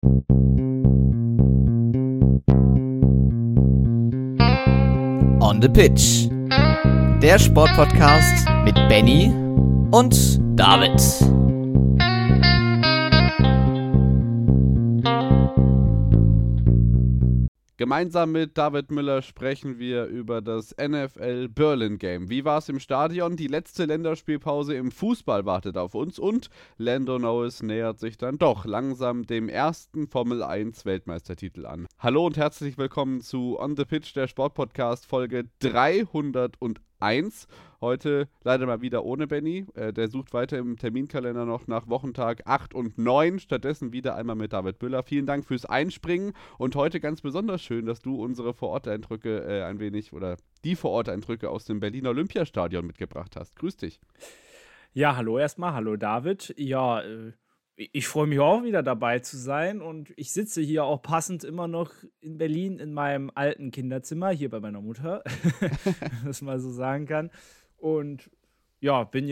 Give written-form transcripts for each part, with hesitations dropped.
On the Pitch. Der Sportpodcast mit Benny und David. Gemeinsam mit David Müller sprechen wir über das NFL Berlin Game. Wie war es im Stadion? Die letzte Länderspielpause im Fußball wartet auf uns und Lando Norris nähert sich dann doch langsam dem ersten Formel 1 Weltmeistertitel an. Hallo und herzlich willkommen zu On the Pitch, der Sportpodcast Folge 301. Heute leider mal wieder ohne Benny. Der sucht weiter im Terminkalender noch nach Wochentag 8 und 9. Stattdessen wieder einmal mit David Müller. Vielen Dank fürs Einspringen. Und heute ganz besonders schön, dass du unsere Vororteindrücke die Vororteindrücke aus dem Berliner Olympiastadion mitgebracht hast. Grüß dich. Ja, hallo erstmal. Hallo David. Ja, ich freue mich auch wieder dabei zu sein. Und ich sitze hier auch passend immer noch in Berlin in meinem alten Kinderzimmer, hier bei meiner Mutter, wenn man das mal so sagen kann. Und ja, ich bin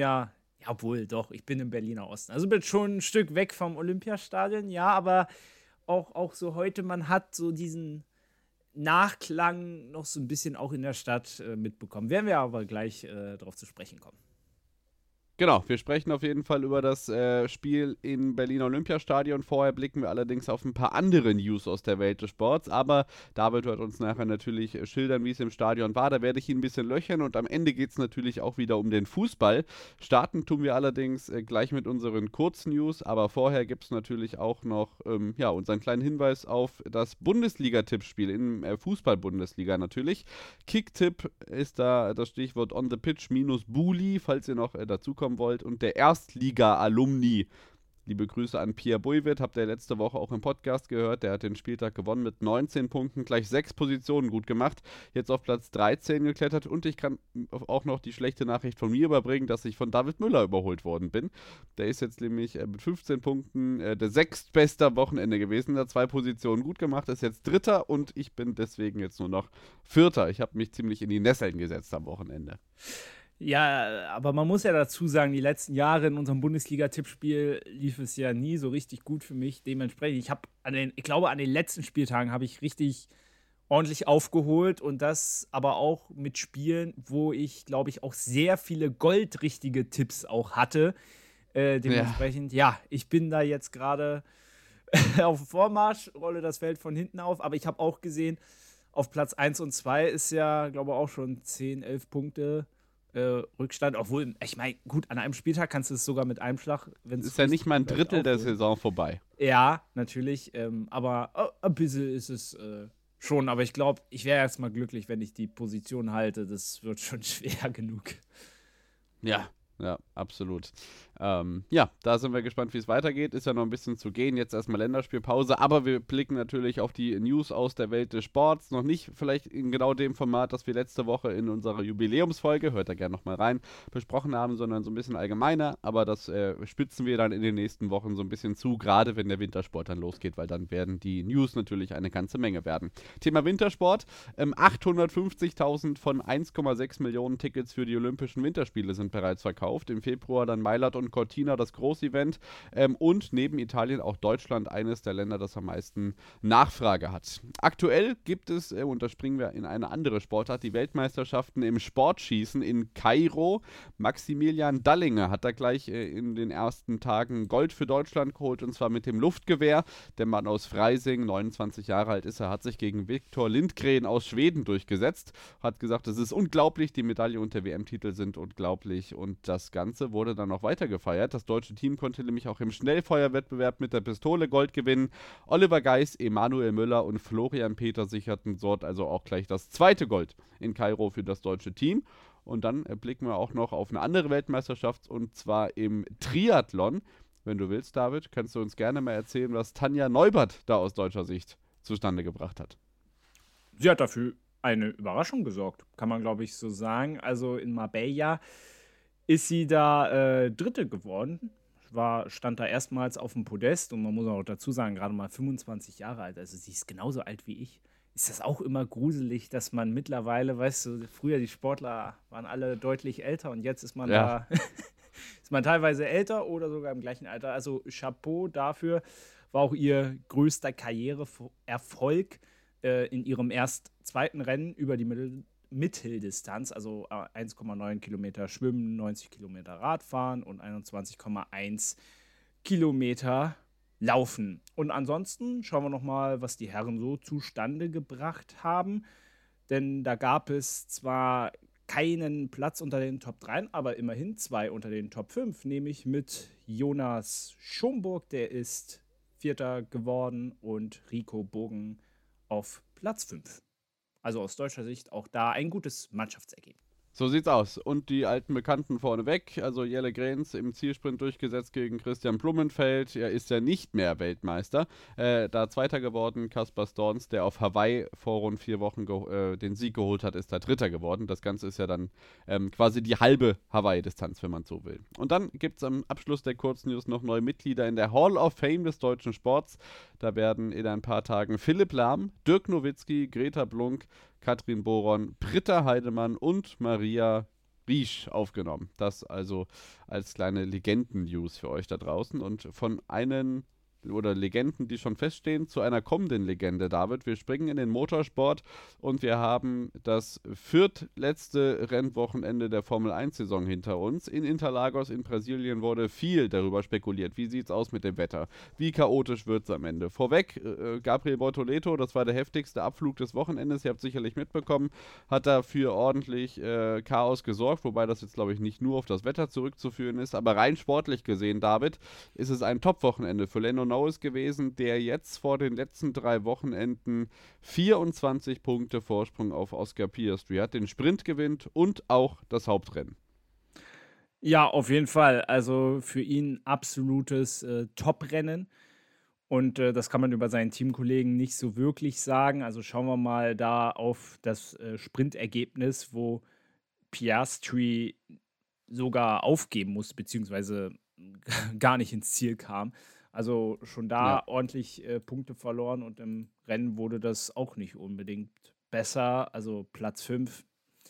im Berliner Osten. Also bin schon ein Stück weg vom Olympiastadion, ja, aber auch so heute, man hat so diesen Nachklang noch so ein bisschen auch in der Stadt mitbekommen. Werden wir aber gleich drauf zu sprechen kommen. Genau, wir sprechen auf jeden Fall über das Spiel im Berliner Olympiastadion. Vorher blicken wir allerdings auf ein paar andere News aus der Welt des Sports. Aber David wird uns nachher natürlich schildern, wie es im Stadion war. Da werde ich ihn ein bisschen löchern und am Ende geht es natürlich auch wieder um den Fußball. Starten tun wir allerdings gleich mit unseren Kurznews. Aber vorher gibt es natürlich auch noch unseren kleinen Hinweis auf das Bundesliga-Tippspiel in Fußball-Bundesliga natürlich. Kicktipp ist da das Stichwort on the pitch minus Bully, falls ihr noch dazu kommt wollt, und der Erstliga-Alumni. Liebe Grüße an Pierre Buivet, habt ihr letzte Woche auch im Podcast gehört, der hat den Spieltag gewonnen mit 19 Punkten, gleich 6 Positionen gut gemacht, jetzt auf Platz 13 geklettert und ich kann auch noch die schlechte Nachricht von mir überbringen, dass ich von David Müller überholt worden bin. Der ist jetzt nämlich mit 15 Punkten der sechstbeste am Wochenende gewesen, hat 2 Positionen gut gemacht, ist jetzt Dritter und ich bin deswegen jetzt nur noch Vierter. Ich habe mich ziemlich in die Nesseln gesetzt am Wochenende. Ja, aber man muss ja dazu sagen, die letzten Jahre in unserem Bundesliga-Tippspiel lief es ja nie so richtig gut für mich. Dementsprechend, ich glaube, an den letzten Spieltagen habe ich richtig ordentlich aufgeholt und das aber auch mit Spielen, wo ich, glaube ich, auch sehr viele goldrichtige Tipps auch hatte. Dementsprechend, ich bin da jetzt gerade auf dem Vormarsch, rolle das Feld von hinten auf, aber ich habe auch gesehen, auf Platz 1 und 2 ist ja, glaube ich, auch schon 10, 11 Punkte Rückstand, obwohl, ich meine, gut, an einem Spieltag kannst du es sogar mit einem Schlag, wenn es ist ja nicht mal ein Drittel der Saison vorbei. Ja, natürlich, aber ein bisschen ist es schon, aber ich glaube, ich wäre jetzt mal glücklich, wenn ich die Position halte, das wird schon schwer genug. Ja, absolut. Da sind wir gespannt, wie es weitergeht. Ist ja noch ein bisschen zu gehen. Jetzt erstmal Länderspielpause. Aber wir blicken natürlich auf die News aus der Welt des Sports. Noch nicht vielleicht in genau dem Format, das wir letzte Woche in unserer Jubiläumsfolge, hört da gerne nochmal rein, besprochen haben, sondern so ein bisschen allgemeiner. Aber das spitzen wir dann in den nächsten Wochen so ein bisschen zu, gerade wenn der Wintersport dann losgeht, weil dann werden die News natürlich eine ganze Menge werden. Thema Wintersport. 850.000 von 1,6 Millionen Tickets für die Olympischen Winterspiele sind bereits verkauft. Im Februar dann Mailand und Cortina, das Großevent, und neben Italien auch Deutschland, eines der Länder, das am meisten Nachfrage hat. Aktuell gibt es, und da springen wir in eine andere Sportart, die Weltmeisterschaften im Sportschießen in Kairo. Maximilian Dallinger hat da gleich in den ersten Tagen Gold für Deutschland geholt, und zwar mit dem Luftgewehr. Der Mann aus Freising, 29 Jahre alt ist er, hat sich gegen Viktor Lindgren aus Schweden durchgesetzt, hat gesagt, es ist unglaublich, die Medaille und der WM-Titel sind unglaublich, und das Ganze wurde dann noch weiter gefeiert. Das deutsche Team konnte nämlich auch im Schnellfeuerwettbewerb mit der Pistole Gold gewinnen. Oliver Geis, Emanuel Müller und Florian Peter sicherten dort also auch gleich das zweite Gold in Kairo für das deutsche Team. Und dann blicken wir auch noch auf eine andere Weltmeisterschaft, und zwar im Triathlon. Wenn du willst, David, kannst du uns gerne mal erzählen, was Tanja Neubert da aus deutscher Sicht zustande gebracht hat. Sie hat dafür eine Überraschung gesorgt, kann man, glaube ich, so sagen. Also in Marbella ist sie da Dritte geworden. Stand da erstmals auf dem Podest, und man muss auch dazu sagen, gerade mal 25 Jahre alt, also sie ist genauso alt wie ich. Ist das auch immer gruselig, dass man mittlerweile, weißt du, früher die Sportler waren alle deutlich älter und jetzt ist man da, ist man teilweise älter oder sogar im gleichen Alter. Also Chapeau dafür, war auch ihr größter Karriereerfolg in ihrem erst zweiten Rennen über die Mitteldistanz, also 1,9 Kilometer Schwimmen, 90 Kilometer Radfahren und 21,1 Kilometer Laufen. Und ansonsten schauen wir nochmal, was die Herren so zustande gebracht haben. Denn da gab es zwar keinen Platz unter den Top 3, aber immerhin 2 unter den Top 5, nämlich mit Jonas Schomburg, der ist Vierter geworden, und Rico Bogen auf Platz 5. Also aus deutscher Sicht auch da ein gutes Mannschaftsergebnis. So sieht's aus. Und die alten Bekannten vorneweg, also Jelle Grens im Zielsprint durchgesetzt gegen Christian Blumenfeld. Er ist ja nicht mehr Weltmeister. Da Zweiter geworden, Kaspar Storns, der auf Hawaii vor rund 4 Wochen den Sieg geholt hat, ist da Dritter geworden. Das Ganze ist ja dann quasi die halbe Hawaii-Distanz, wenn man so will. Und dann gibt's am Abschluss der Kurznews noch neue Mitglieder in der Hall of Fame des deutschen Sports. Da werden in ein paar Tagen Philipp Lahm, Dirk Nowitzki, Greta Blunk, Katrin Boron, Britta Heidemann und Maria Riesch aufgenommen. Das also als kleine Legenden-News für euch da draußen. Und von einen oder Legenden, die schon feststehen, zu einer kommenden Legende, David. Wir springen in den Motorsport und wir haben das viertletzte Rennwochenende der Formel-1-Saison hinter uns. In Interlagos in Brasilien wurde viel darüber spekuliert. Wie sieht es aus mit dem Wetter? Wie chaotisch wird es am Ende? Vorweg, Gabriel Bortoleto, das war der heftigste Abflug des Wochenendes, ihr habt es sicherlich mitbekommen, hat dafür ordentlich Chaos gesorgt, wobei das jetzt, glaube ich, nicht nur auf das Wetter zurückzuführen ist, aber rein sportlich gesehen, David, ist es ein Top-Wochenende für Lando Norris gewesen, der jetzt vor den letzten 3 Wochenenden 24 Punkte Vorsprung auf Oscar Piastri hat, den Sprint gewinnt und auch das Hauptrennen. Ja, auf jeden Fall. Also für ihn absolutes Top-Rennen. Und das kann man über seinen Teamkollegen nicht so wirklich sagen. Also schauen wir mal da auf das Sprintergebnis, wo Piastri sogar aufgeben musste, beziehungsweise gar nicht ins Ziel kam. Also schon da ordentlich Punkte verloren, und im Rennen wurde das auch nicht unbedingt besser. Also Platz 5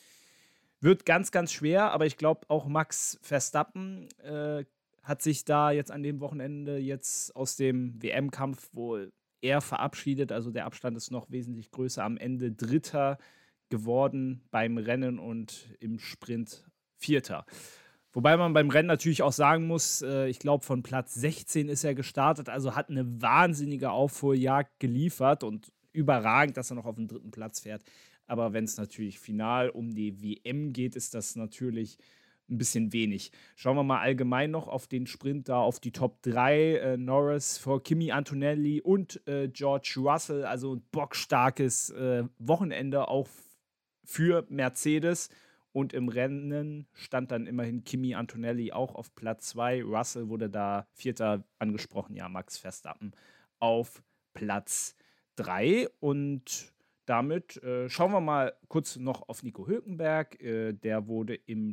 wird ganz, ganz schwer, aber ich glaube auch Max Verstappen hat sich da jetzt an dem Wochenende jetzt aus dem WM-Kampf wohl eher verabschiedet. Also der Abstand ist noch wesentlich größer. Am Ende Dritter geworden beim Rennen und im Sprint Vierter. Wobei man beim Rennen natürlich auch sagen muss, ich glaube, von Platz 16 ist er gestartet, also hat eine wahnsinnige Aufholjagd geliefert und überragend, dass er noch auf den 3. Platz fährt. Aber wenn es natürlich final um die WM geht, ist das natürlich ein bisschen wenig. Schauen wir mal allgemein noch auf den Sprint da, auf die Top 3. Norris vor Kimi Antonelli und George Russell, also ein bockstarkes Wochenende auch für Mercedes. Und im Rennen stand dann immerhin Kimi Antonelli auch auf Platz 2. Russell wurde da Vierter angesprochen. Ja, Max Verstappen auf Platz 3. Und damit schauen wir mal kurz noch auf Nico Hülkenberg. Der wurde im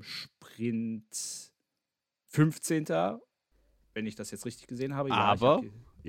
Sprint 15. Wenn ich das jetzt richtig gesehen habe. Aber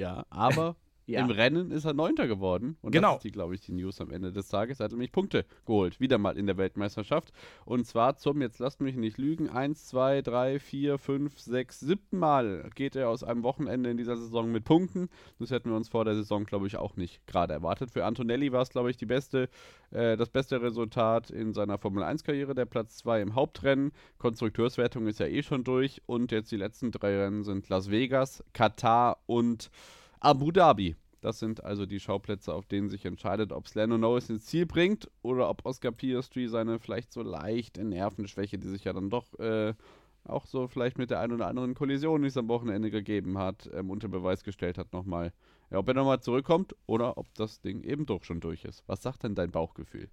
Ja. im Rennen ist er 9. geworden. Und Genau. das ist, glaube ich, die News am Ende des Tages. Er hat nämlich Punkte geholt. Wieder mal in der Weltmeisterschaft. Und zwar jetzt lasst mich nicht lügen, 1, 2, 3, 4, 5, 6, 7. Mal geht er aus einem Wochenende in dieser Saison mit Punkten. Das hätten wir uns vor der Saison, glaube ich, auch nicht gerade erwartet. Für Antonelli war es, glaube ich, das beste Resultat in seiner Formel-1-Karriere. Der Platz 2 im Hauptrennen. Konstrukteurswertung ist ja eh schon durch. Und jetzt die letzten 3 Rennen sind Las Vegas, Katar und Abu Dhabi. Das sind also die Schauplätze, auf denen sich entscheidet, ob es Lando Norris ins Ziel bringt oder ob Oscar Piastri seine vielleicht so leichte Nervenschwäche, die sich ja dann doch auch so vielleicht mit der einen oder anderen Kollision, die es am Wochenende gegeben hat, unter Beweis gestellt hat nochmal. Ja, ob er nochmal zurückkommt oder ob das Ding eben doch schon durch ist. Was sagt denn dein Bauchgefühl?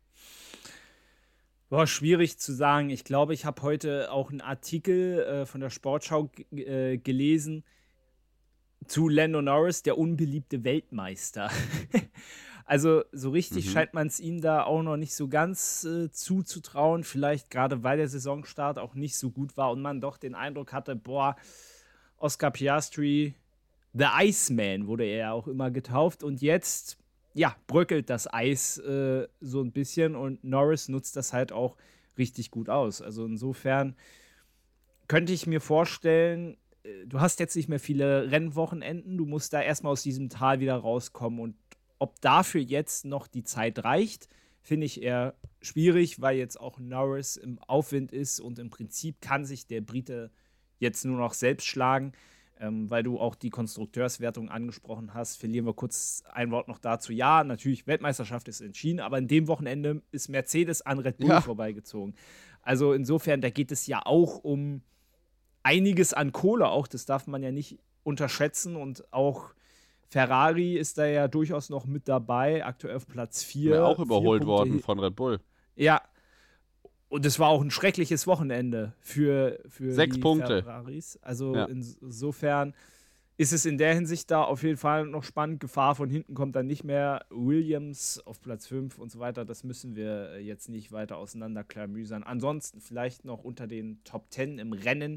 Boah, schwierig zu sagen. Ich glaube, ich habe heute auch einen Artikel von der Sportschau gelesen zu Lando Norris, der unbeliebte Weltmeister. Also so richtig scheint man es ihm da auch noch nicht so ganz zuzutrauen. Vielleicht gerade, weil der Saisonstart auch nicht so gut war und man doch den Eindruck hatte, boah, Oscar Piastri, The Iceman wurde er ja auch immer getauft. Und jetzt, ja, bröckelt das Eis so ein bisschen und Norris nutzt das halt auch richtig gut aus. Also insofern könnte ich mir vorstellen, du hast jetzt nicht mehr viele Rennwochenenden, du musst da erstmal aus diesem Tal wieder rauskommen. Und ob dafür jetzt noch die Zeit reicht, finde ich eher schwierig, weil jetzt auch Norris im Aufwind ist und im Prinzip kann sich der Brite jetzt nur noch selbst schlagen. Weil du auch die Konstrukteurswertung angesprochen hast, verlieren wir kurz ein Wort noch dazu. Ja, natürlich, Weltmeisterschaft ist entschieden, aber in dem Wochenende ist Mercedes an Red Bull vorbeigezogen. Also insofern, da geht es ja auch um einiges an Kohle auch, das darf man ja nicht unterschätzen und auch Ferrari ist da ja durchaus noch mit dabei, aktuell auf Platz 4. Ja, auch überholt worden von Red Bull. Ja, und es war auch ein schreckliches Wochenende für 6 die Punkte. Ferraris. Also insofern ist es in der Hinsicht da auf jeden Fall noch spannend. Gefahr von hinten kommt dann nicht mehr. Williams auf Platz 5 und so weiter. Das müssen wir jetzt nicht weiter auseinanderklamüsern. Ansonsten vielleicht noch unter den Top 10 im Rennen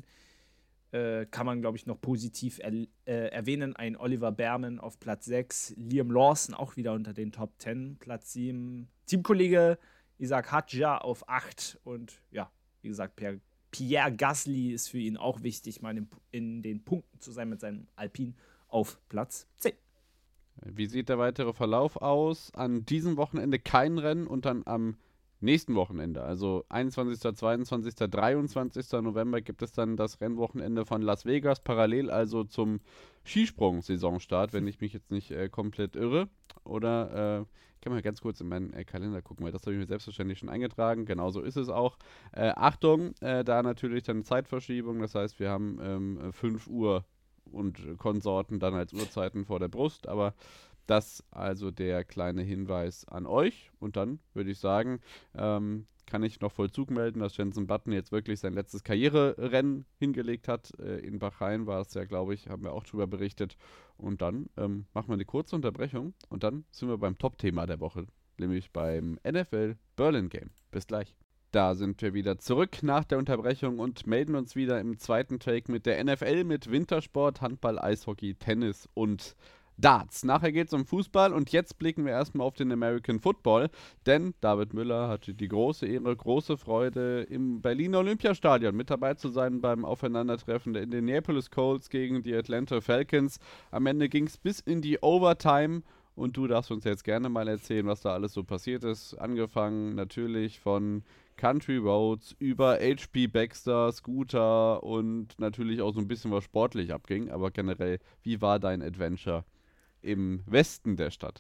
kann man, glaube ich, noch positiv erwähnen. Ein Oliver Behrman auf Platz 6. Liam Lawson auch wieder unter den Top 10. Platz 7. Teamkollege Isaac Hadjar auf 8 und ja, wie gesagt, Pierre Gasly ist für ihn auch wichtig, mal in den Punkten zu sein mit seinem Alpine auf Platz 10. Wie sieht der weitere Verlauf aus? An diesem Wochenende kein Rennen und dann am nächsten Wochenende, also 21., 22., 23. November gibt es dann das Rennwochenende von Las Vegas, parallel also zum Skisprung-Saisonstart, wenn ich mich jetzt nicht komplett irre. Oder ich kann mal ganz kurz in meinen Kalender gucken, weil das habe ich mir selbstverständlich schon eingetragen. Genau so ist es auch. Achtung, da natürlich dann Zeitverschiebung, das heißt, wir haben 5 Uhr und Konsorten dann als Uhrzeiten vor der Brust, aber das also der kleine Hinweis an euch. Und dann würde ich sagen, kann ich noch Vollzug melden, dass Jenson Button jetzt wirklich sein letztes Karriererennen hingelegt hat. In Bahrain war es ja, glaube ich, haben wir auch drüber berichtet. Und dann machen wir eine kurze Unterbrechung und dann sind wir beim Top-Thema der Woche, nämlich beim NFL Berlin Game. Bis gleich. Da sind wir wieder zurück nach der Unterbrechung und melden uns wieder im zweiten Take mit der NFL, mit Wintersport, Handball, Eishockey, Tennis und Darts. Nachher geht es um Fußball und jetzt blicken wir erstmal auf den American Football, denn David Müller hatte die große Ehre, große Freude, im Berliner Olympiastadion mit dabei zu sein beim Aufeinandertreffen der Indianapolis Colts gegen die Atlanta Falcons. Am Ende ging es bis in die Overtime und du darfst uns jetzt gerne mal erzählen, was da alles so passiert ist. Angefangen natürlich von Country Roads über HP Baxter, Scooter und natürlich auch so ein bisschen was sportlich abging, aber generell, wie war dein Adventure im Westen der Stadt?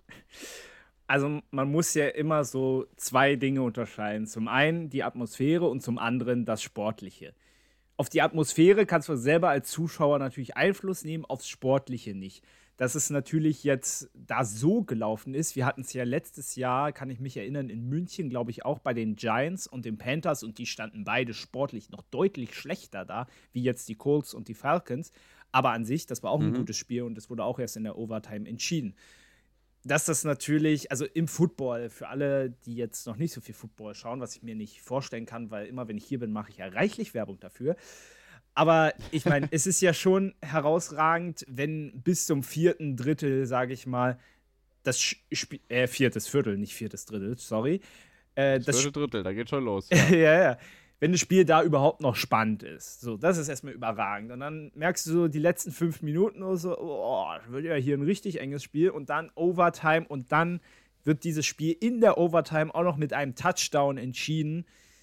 Also man muss ja immer so 2 Dinge unterscheiden. Zum einen die Atmosphäre und zum anderen das Sportliche. Auf die Atmosphäre kannst du selber als Zuschauer natürlich Einfluss nehmen, aufs Sportliche nicht. Dass es natürlich jetzt da so gelaufen ist, wir hatten es ja letztes Jahr, kann ich mich erinnern, in München, glaube ich, auch bei den Giants und den Panthers und die standen beide sportlich noch deutlich schlechter da, wie jetzt die Colts und die Falcons. Aber an sich, das war auch ein gutes Spiel und es wurde auch erst in der Overtime entschieden. Dass das natürlich, also im Football, für alle, die jetzt noch nicht so viel Football schauen, was ich mir nicht vorstellen kann, weil immer, wenn ich hier bin, mache ich ja reichlich Werbung dafür. Aber ich meine, es ist ja schon herausragend, wenn bis zum 4. Drittel, sage ich mal, das Spiel, 4. Viertel, nicht 4. Drittel, sorry. Das 4. Drittel, da geht schon los. Ja. Wenn das Spiel da überhaupt noch spannend ist. So, das ist erstmal überragend. Und dann merkst du so die letzten 5 Minuten oder so, das wird ja hier ein richtig enges Spiel. Und dann Overtime und dann wird dieses Spiel in der Overtime auch noch mit einem Touchdown entschieden.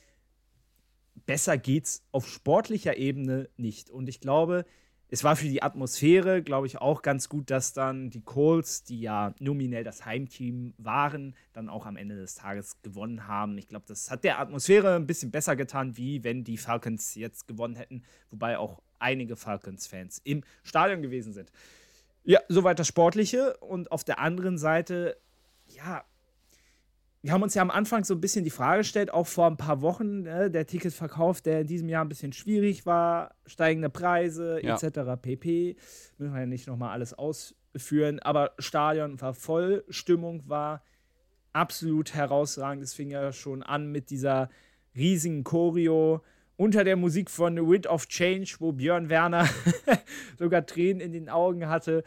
Besser geht's auf sportlicher Ebene nicht. Und ich glaube, es war für die Atmosphäre, glaube ich, auch ganz gut, dass dann die Colts, die ja nominell das Heimteam waren, dann auch am Ende des Tages gewonnen haben. Ich glaube, das hat der Atmosphäre ein bisschen besser getan, wie wenn die Falcons jetzt gewonnen hätten. Wobei auch einige Falcons-Fans im Stadion gewesen sind. Ja, soweit das Sportliche. Und auf der anderen Seite, ja, wir haben uns ja am Anfang so ein bisschen die Frage gestellt, auch vor ein paar Wochen, der Ticketverkauf, der in diesem Jahr ein bisschen schwierig war, steigende Preise etc. pp. Müssen wir ja nicht nochmal alles ausführen, aber Stadion war voll, Stimmung war absolut herausragend. Es fing ja schon an mit dieser riesigen Choreo unter der Musik von The Wind of Change, wo Björn Werner sogar Tränen in den Augen hatte.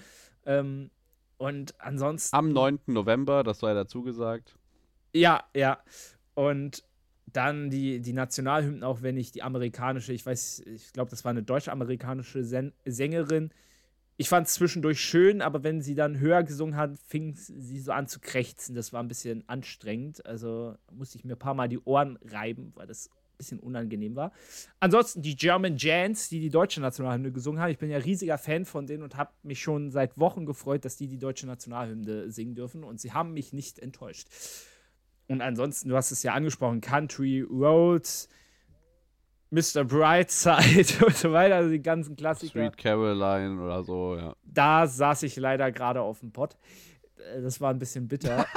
Und ansonsten... Am 9. November, das sei dazu gesagt. Ja. Und dann die Nationalhymnen, auch wenn ich die amerikanische, ich glaube, das war eine deutsch-amerikanische Sängerin. Ich fand es zwischendurch schön, aber wenn sie dann höher gesungen hat, fing sie so an zu krächzen. Das war ein bisschen anstrengend. Also musste ich mir ein paar Mal die Ohren reiben, weil das ein bisschen unangenehm war. Ansonsten die German Giants, die deutsche Nationalhymne gesungen haben. Ich bin ja riesiger Fan von denen und habe mich schon seit Wochen gefreut, dass die deutsche Nationalhymne singen dürfen. Und sie haben mich nicht enttäuscht. Und ansonsten, du hast es ja angesprochen, Country Roads, Mr. Brightside und so weiter, also die ganzen Klassiker. Sweet Caroline oder so, ja. Da saß ich leider gerade auf dem Pott. Das war ein bisschen bitter.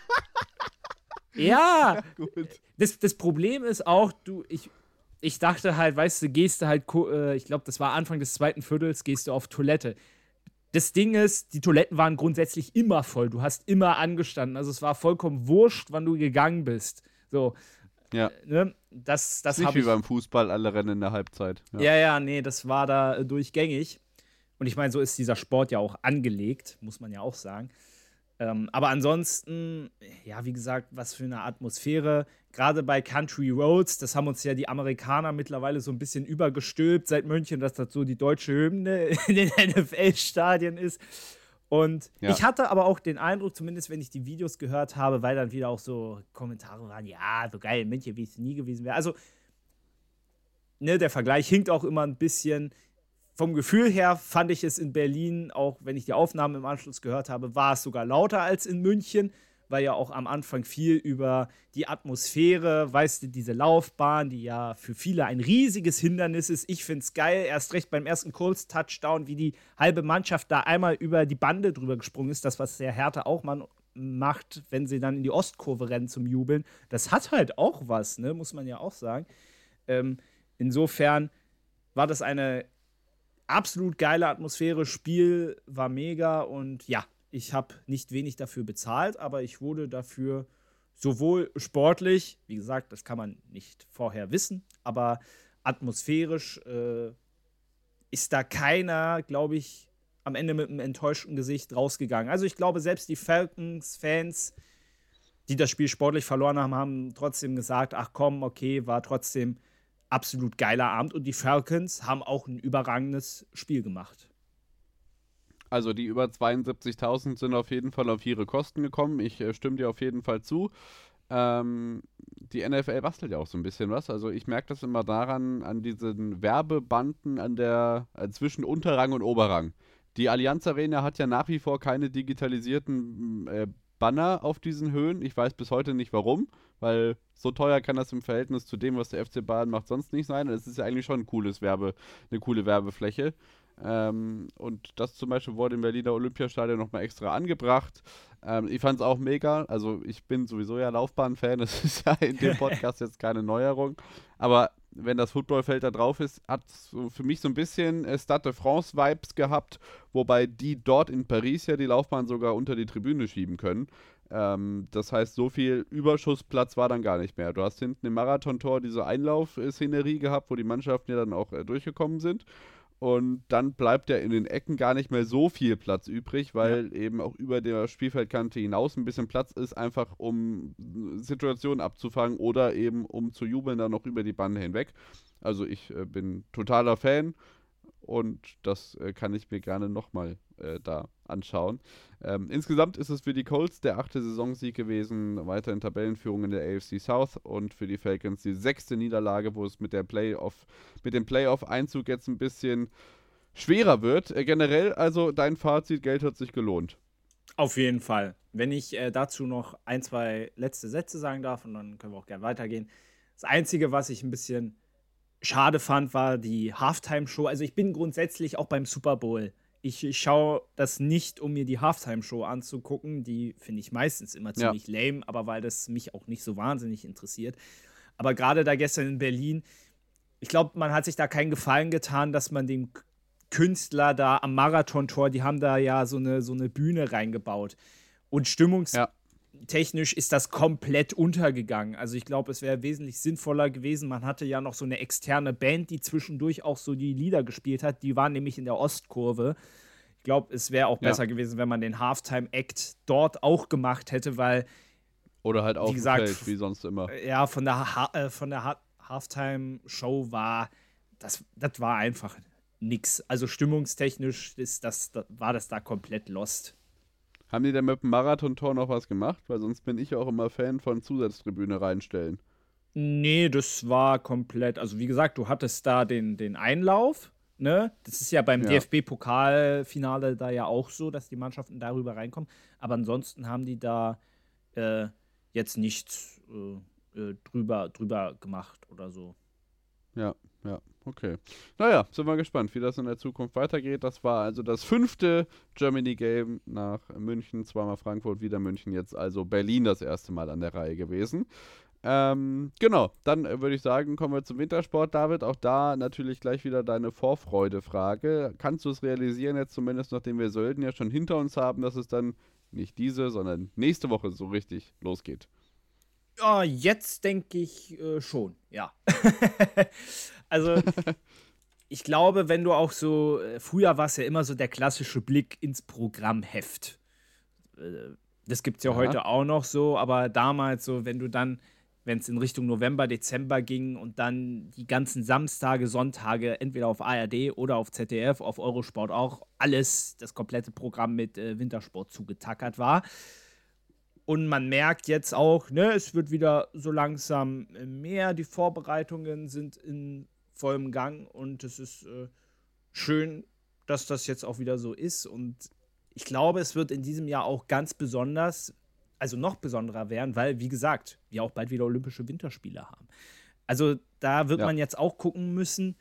Ja, gut. Das Problem ist auch, ich dachte halt, weißt du, gehst du halt, ich glaube, das war Anfang des zweiten Viertels, gehst du auf Toilette. Das Ding ist, die Toiletten waren grundsätzlich immer voll. Du hast immer angestanden. Also es war vollkommen wurscht, wann du gegangen bist. So. Ja. Ne? Das ist nicht wie beim Fußball, alle rennen in der Halbzeit. Ja, nee, das war da durchgängig. Und ich meine, so ist dieser Sport ja auch angelegt, muss man ja auch sagen. Aber ansonsten, ja, wie gesagt, was für eine Atmosphäre. Gerade bei Country Roads, das haben uns ja die Amerikaner mittlerweile so ein bisschen übergestülpt seit München, dass das so die deutsche Hymne in den NFL-Stadien ist. Und ich hatte aber auch den Eindruck, zumindest wenn ich die Videos gehört habe, weil dann wieder auch so Kommentare waren, ja, so geil in München, wie es nie gewesen wäre. Also, ne, der Vergleich hinkt auch immer ein bisschen. Vom Gefühl her fand ich es in Berlin, auch wenn ich die Aufnahmen im Anschluss gehört habe, war es sogar lauter als in München, weil ja auch am Anfang viel über die Atmosphäre, weißt du, diese Laufbahn, die ja für viele ein riesiges Hindernis ist. Ich finde es geil, erst recht beim ersten Colts-Touchdown, wie die halbe Mannschaft da einmal über die Bande drüber gesprungen ist. Das, was der Hertha auch macht, wenn sie dann in die Ostkurve rennen zum Jubeln. Das hat halt auch was, ne? Muss man ja auch sagen. Insofern war das eine absolut geile Atmosphäre, Spiel war mega und ja, ich habe nicht wenig dafür bezahlt, aber ich wurde dafür sowohl sportlich, wie gesagt, das kann man nicht vorher wissen, aber atmosphärisch ist da keiner, glaube ich, am Ende mit einem enttäuschten Gesicht rausgegangen. Also ich glaube, selbst die Falcons-Fans, die das Spiel sportlich verloren haben, haben trotzdem gesagt, ach komm, okay, war trotzdem absolut geiler Abend und die Falcons haben auch ein überragendes Spiel gemacht. Also die über 72.000 sind auf jeden Fall auf ihre Kosten gekommen. Ich stimme dir auf jeden Fall zu. Die NFL bastelt ja auch so ein bisschen was. Also ich merke das immer daran, an diesen Werbebanden zwischen Unterrang und Oberrang. Die Allianz Arena hat ja nach wie vor keine digitalisierten Banner auf diesen Höhen. Ich weiß bis heute nicht warum, weil so teuer kann das im Verhältnis zu dem, was der FC Bayern macht, sonst nicht sein. Es ist ja eigentlich schon eine coole Werbefläche. Und das zum Beispiel wurde im Berliner Olympiastadion nochmal extra angebracht. Ich fand es auch mega. Also ich bin sowieso ja Laufbahn-Fan. Das ist ja in dem Podcast jetzt keine Neuerung. Aber wenn das Footballfeld da drauf ist, hat es so für mich so ein bisschen Stade de France-Vibes gehabt, wobei die dort in Paris ja die Laufbahn sogar unter die Tribüne schieben können. Das heißt, so viel Überschussplatz war dann gar nicht mehr. Du hast hinten im Marathontor diese Einlauf-Szenerie gehabt, wo die Mannschaften ja dann auch durchgekommen sind. Und dann bleibt ja in den Ecken gar nicht mehr so viel Platz übrig, weil eben auch über der Spielfeldkante hinaus ein bisschen Platz ist, einfach um Situationen abzufangen oder eben um zu jubeln dann noch über die Bande hinweg. Also ich bin totaler Fan und das kann ich mir gerne nochmal da anschauen. Insgesamt ist es für die Colts der 8. Saisonsieg gewesen, weiter in Tabellenführung in der AFC South und für die Falcons die 6. Niederlage, wo es mit dem Playoff-Einzug jetzt ein bisschen schwerer wird. Generell, also dein Fazit, Geld hat sich gelohnt. Auf jeden Fall. Wenn ich dazu noch ein, zwei letzte Sätze sagen darf und dann können wir auch gerne weitergehen. Das Einzige, was ich ein bisschen schade fand, war die Halftime-Show. Also ich bin grundsätzlich auch beim Super Bowl. Ich schaue das nicht, um mir die Halftime-Show anzugucken. Die finde ich meistens immer ziemlich lame, aber weil das mich auch nicht so wahnsinnig interessiert. Aber gerade da gestern in Berlin, ich glaube, man hat sich da keinen Gefallen getan, dass man dem Künstler da am Marathontor, die haben da ja so eine Bühne reingebaut. Und stimmungstechnisch ist das komplett untergegangen. Also ich glaube, es wäre wesentlich sinnvoller gewesen. Man hatte ja noch so eine externe Band, die zwischendurch auch so die Lieder gespielt hat. Die waren nämlich in der Ostkurve. Ich glaube, es wäre auch besser gewesen, wenn man den Halftime-Act dort auch gemacht hätte, weil Oder halt auf wie dem gesagt, Feld, wie sonst immer. Ja, von der Halftime-Show war das war einfach nix. Also stimmungstechnisch war das da komplett lost. Haben die denn mit dem Marathontor noch was gemacht? Weil sonst bin ich auch immer Fan von Zusatztribüne reinstellen. Nee, das war komplett, also wie gesagt, du hattest da den Einlauf, ne? Das ist ja beim Ja. DFB-Pokalfinale da ja auch so, dass die Mannschaften darüber reinkommen. Aber ansonsten haben die da jetzt nichts drüber gemacht oder so. Ja, okay. Naja, sind wir gespannt, wie das in der Zukunft weitergeht. Das war also das 5. Germany Game nach München, zweimal Frankfurt, wieder München, jetzt also Berlin das erste Mal an der Reihe gewesen. Genau, dann würde ich sagen, kommen wir zum Wintersport, David. Auch da natürlich gleich wieder deine Vorfreude-Frage. Kannst du es realisieren, jetzt zumindest nachdem wir Sölden ja schon hinter uns haben, dass es dann nicht diese, sondern nächste Woche so richtig losgeht? Ja, jetzt denke ich schon, ja. Also, ich glaube, wenn du auch so, früher war es ja immer so der klassische Blick ins Programmheft. Das gibt es ja heute auch noch so, aber damals so, wenn es in Richtung November, Dezember ging und dann die ganzen Samstage, Sonntage entweder auf ARD oder auf ZDF, auf Eurosport auch, das komplette Programm mit Wintersport zugetackert war. Und man merkt jetzt auch, ne, es wird wieder so langsam mehr, die Vorbereitungen sind in vollem Gang und es ist schön, dass das jetzt auch wieder so ist. Und ich glaube, es wird in diesem Jahr auch ganz besonders, also noch besonderer werden, weil, wie gesagt, wir auch bald wieder Olympische Winterspiele haben. Also da wird man jetzt auch gucken müssen,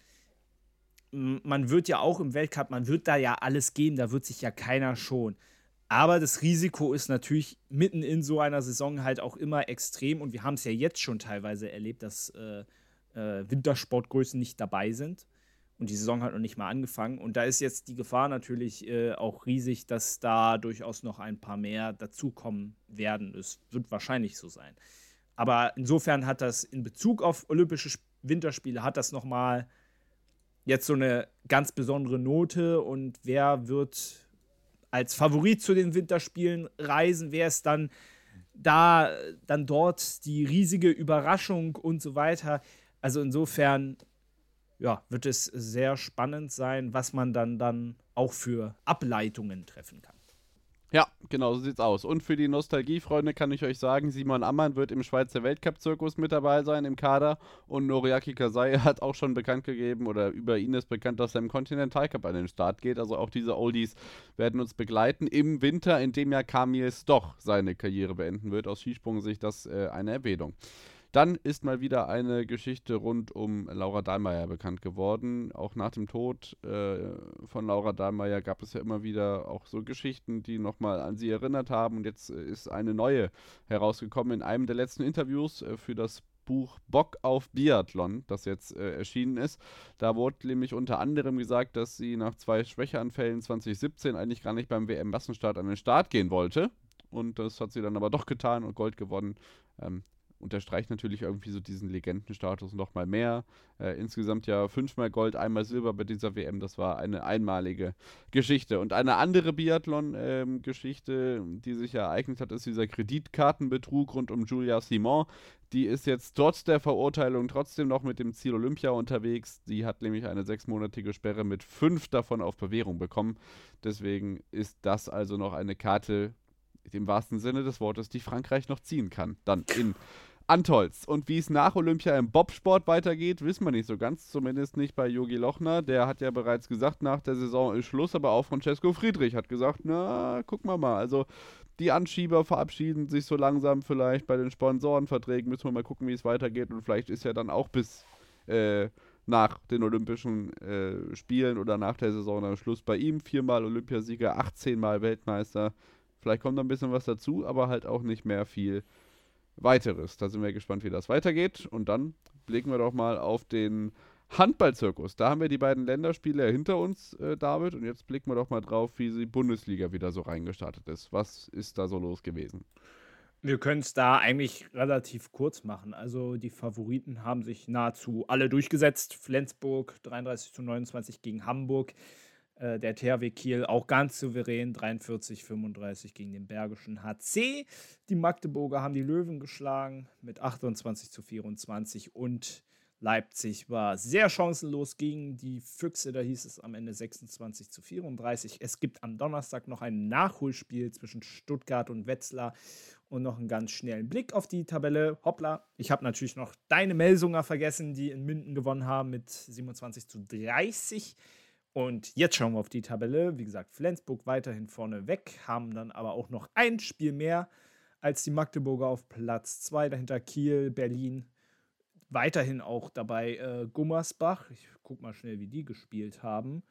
man wird ja auch im Weltcup, man wird da ja alles geben, da wird sich ja keiner schonen. Aber das Risiko ist natürlich mitten in so einer Saison halt auch immer extrem. Und wir haben es ja jetzt schon teilweise erlebt, dass Wintersportgrößen nicht dabei sind. Und die Saison hat noch nicht mal angefangen. Und da ist jetzt die Gefahr natürlich auch riesig, dass da durchaus noch ein paar mehr dazukommen werden. Es wird wahrscheinlich so sein. Aber insofern hat das in Bezug auf Olympische Winterspiele, hat das nochmal jetzt so eine ganz besondere Note. Und wer wird als Favorit zu den Winterspielen reisen, wer ist dann dort die riesige Überraschung und so weiter. Also insofern, ja, wird es sehr spannend sein, was man dann auch für Ableitungen treffen kann. Ja, genau, so sieht's aus. Und für die Nostalgiefreunde kann ich euch sagen, Simon Ammann wird im Schweizer Weltcup-Zirkus mit dabei sein im Kader und Noriaki Kasai hat auch schon bekannt gegeben oder über ihn ist bekannt, dass er im Continental Cup an den Start geht. Also auch diese Oldies werden uns begleiten im Winter, in dem ja Kamil Stoch seine Karriere beenden wird. Aus Skisprung-Sicht das eine Erwähnung. Dann ist mal wieder eine Geschichte rund um Laura Dahlmeier bekannt geworden. Auch nach dem Tod von Laura Dahlmeier gab es ja immer wieder auch so Geschichten, die nochmal an sie erinnert haben. Und jetzt ist eine neue herausgekommen in einem der letzten Interviews für das Buch Bock auf Biathlon, das jetzt erschienen ist. Da wurde nämlich unter anderem gesagt, dass sie nach 2 Schwächeanfällen 2017 eigentlich gar nicht beim WM-Massenstart an den Start gehen wollte. Und das hat sie dann aber doch getan und Gold gewonnen. Unterstreicht natürlich irgendwie so diesen Legendenstatus noch mal mehr. Insgesamt ja 5-mal Gold, 1-mal Silber bei dieser WM. Das war eine einmalige Geschichte. Und eine andere Biathlon-Geschichte, die sich ereignet hat, ist dieser Kreditkartenbetrug rund um Julia Simon. Die ist jetzt trotz der Verurteilung trotzdem noch mit dem Ziel Olympia unterwegs. Die hat nämlich eine 6-monatige Sperre mit 5 davon auf Bewährung bekommen. Deswegen ist das also noch eine Karte, im wahrsten Sinne des Wortes, die Frankreich noch ziehen kann. Dann in Antolz. Und wie es nach Olympia im Bobsport weitergeht, wissen wir nicht so ganz. Zumindest nicht bei Jogi Lochner. Der hat ja bereits gesagt, nach der Saison ist Schluss. Aber auch Francesco Friedrich hat gesagt, na, gucken wir mal. Also die Anschieber verabschieden sich so langsam vielleicht bei den Sponsorenverträgen. Müssen wir mal gucken, wie es weitergeht. Und vielleicht ist ja dann auch bis nach den Olympischen Spielen oder nach der Saison dann Schluss bei ihm. 4-mal Olympiasieger, 18-mal Weltmeister. Vielleicht kommt noch ein bisschen was dazu, aber halt auch nicht mehr viel Weiteres. Da sind wir gespannt, wie das weitergeht. Und dann blicken wir doch mal auf den Handballzirkus. Da haben wir die beiden Länderspiele hinter uns, David. Und jetzt blicken wir doch mal drauf, wie die Bundesliga wieder so reingestartet ist. Was ist da so los gewesen? Wir können es da eigentlich relativ kurz machen. Also die Favoriten haben sich nahezu alle durchgesetzt. Flensburg 33:29 gegen Hamburg. Der THW Kiel auch ganz souverän 43-35 gegen den Bergischen HC. Die Magdeburger haben die Löwen geschlagen mit 28-24 und Leipzig war sehr chancenlos gegen die Füchse. Da hieß es am Ende 26-34. Es gibt am Donnerstag noch ein Nachholspiel zwischen Stuttgart und Wetzlar und noch einen ganz schnellen Blick auf die Tabelle. Hoppla, ich habe natürlich noch deine Melsunger vergessen, die in Minden gewonnen haben mit 27-30. Und jetzt schauen wir auf die Tabelle. Wie gesagt, Flensburg weiterhin vorne weg, haben dann aber auch noch ein Spiel mehr als die Magdeburger auf Platz 2. Dahinter Kiel, Berlin. Weiterhin auch dabei Gummersbach. Ich gucke mal schnell, wie die gespielt haben.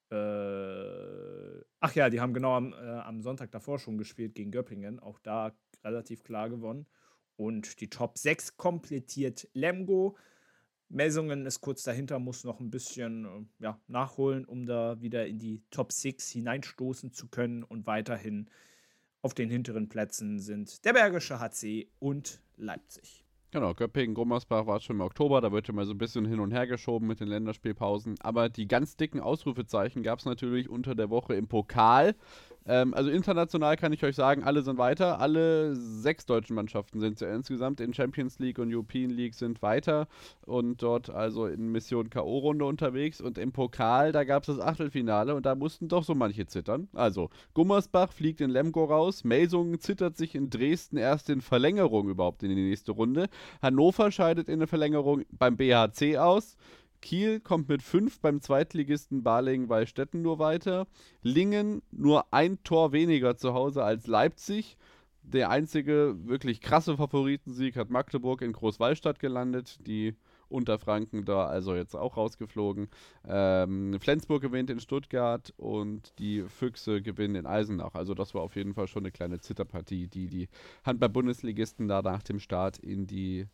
Ach ja, die haben genau am Sonntag davor schon gespielt gegen Göppingen. Auch da relativ klar gewonnen. Und die Top 6 komplettiert Lemgo. Melsungen ist kurz dahinter, muss noch ein bisschen nachholen, um da wieder in die Top 6 hineinstoßen zu können. Und weiterhin auf den hinteren Plätzen sind der Bergische HC und Leipzig. Genau, Göppingen-Gummersbach war schon im Oktober, da wird immer so ein bisschen hin und her geschoben mit den Länderspielpausen. Aber die ganz dicken Ausrufezeichen gab es natürlich unter der Woche im Pokal. Also international kann ich euch sagen, alle sind weiter. Alle 6 deutschen Mannschaften sind ja insgesamt in Champions League und European League sind weiter und dort also in Mission K.O.-Runde unterwegs. Und im Pokal, da gab es das Achtelfinale und da mussten doch so manche zittern. Also Gummersbach fliegt in Lemgo raus, Melsungen zittert sich in Dresden erst in Verlängerung überhaupt in die nächste Runde. Hannover scheidet in der Verlängerung beim BHC aus. Kiel kommt mit 5 beim Zweitligisten Balingen-Wallstätten nur weiter. Lingen nur ein Tor weniger zu Hause als Leipzig. Der einzige wirklich krasse Favoritensieg hat Magdeburg in Großwallstadt gelandet. Die Unterfranken da also jetzt auch rausgeflogen. Flensburg gewinnt in Stuttgart und die Füchse gewinnen in Eisenach. Also das war auf jeden Fall schon eine kleine Zitterpartie, die Handball-Bundesligisten da nach dem Start in die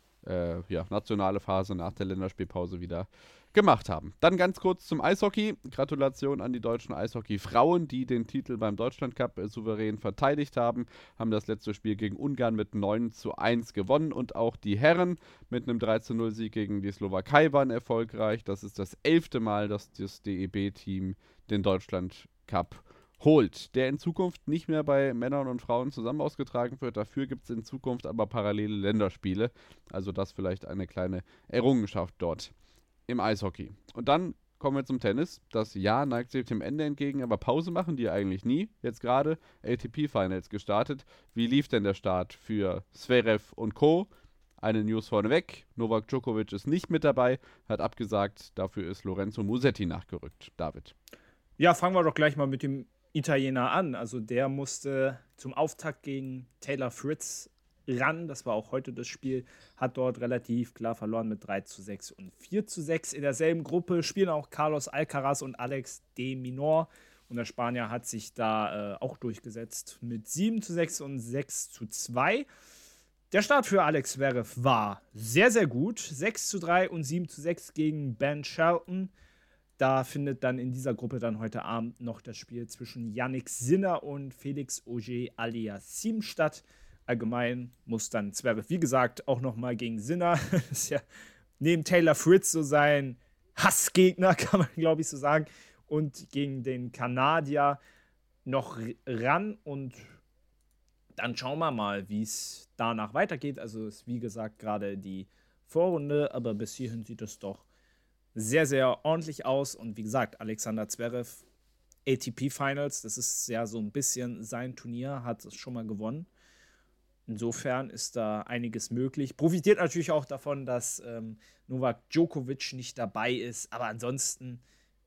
nationale Phase nach der Länderspielpause wieder gemacht haben. Dann ganz kurz zum Eishockey. Gratulation an die deutschen Eishockey-Frauen, die den Titel beim Deutschlandcup souverän verteidigt haben. Haben das letzte Spiel gegen Ungarn mit 9-1 gewonnen und auch die Herren mit einem 3-0-Sieg gegen die Slowakei waren erfolgreich. Das ist das 11. Mal, dass das DEB-Team den Deutschlandcup holt, der in Zukunft nicht mehr bei Männern und Frauen zusammen ausgetragen wird. Dafür gibt es in Zukunft aber parallele Länderspiele. Also das vielleicht eine kleine Errungenschaft dort im Eishockey. Und dann kommen wir zum Tennis. Das Jahr neigt sich dem Ende entgegen, aber Pause machen die eigentlich nie. Jetzt gerade ATP-Finals gestartet. Wie lief denn der Start für Zverev und Co.? Eine News vorneweg. Novak Djokovic ist nicht mit dabei, hat abgesagt. Dafür ist Lorenzo Musetti nachgerückt. David. Ja, fangen wir doch gleich mal mit dem Italiener an. Also der musste zum Auftakt gegen Taylor Fritz ran. Das war auch heute das Spiel. Hat dort relativ klar verloren mit 3-6 und 4-6. In derselben Gruppe spielen auch Carlos Alcaraz und Alex de Minaur. Und der Spanier hat sich da auch durchgesetzt mit 7-6 und 6-2. Der Start für Alex Zverev war sehr, sehr gut. 6-3 und 7-6 gegen Ben Shelton. Da findet dann in dieser Gruppe dann heute Abend noch das Spiel zwischen Yannick Sinner und Felix Auger-Aliassime statt. Allgemein muss dann Zverev, wie gesagt, auch nochmal gegen Sinner. Das ist ja neben Taylor Fritz so sein Hassgegner, kann man glaube ich so sagen. Und gegen den Kanadier noch ran. Und dann schauen wir mal, wie es danach weitergeht. Also ist wie gesagt gerade die Vorrunde, aber bis hierhin sieht es doch sehr, sehr ordentlich aus. Und wie gesagt, Alexander Zverev, ATP Finals, das ist ja so ein bisschen sein Turnier, hat es schon mal gewonnen. Insofern ist da einiges möglich. Profitiert natürlich auch davon, dass Novak Djokovic nicht dabei ist. Aber ansonsten,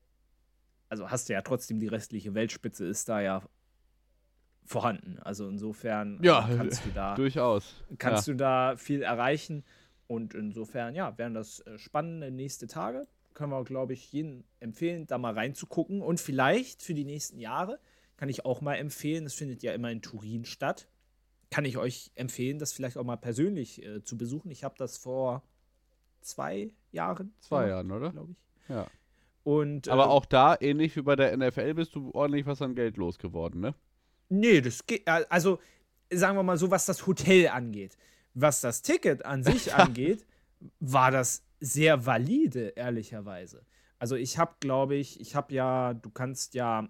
also hast du ja trotzdem die restliche Weltspitze ist da ja vorhanden. Also insofern kannst du da durchaus. Kannst du da viel erreichen. Und insofern, wären das spannende nächste Tage. Können wir, glaube ich, jeden empfehlen, da mal reinzugucken. Und vielleicht für die nächsten Jahre kann ich auch mal empfehlen, das findet ja immer in Turin statt, kann ich euch empfehlen, das vielleicht auch mal persönlich zu besuchen. Ich habe das vor 2 Jahren. 2 Jahren, oder? Glaube ich. Ja. Und, aber auch da, ähnlich wie bei der NFL, bist du ordentlich was an Geld losgeworden, ne? Nee, das geht, also sagen wir mal so, was das Hotel angeht. Was das Ticket an sich angeht, war das sehr valide, ehrlicherweise. Also ich habe, glaube ich, du kannst ja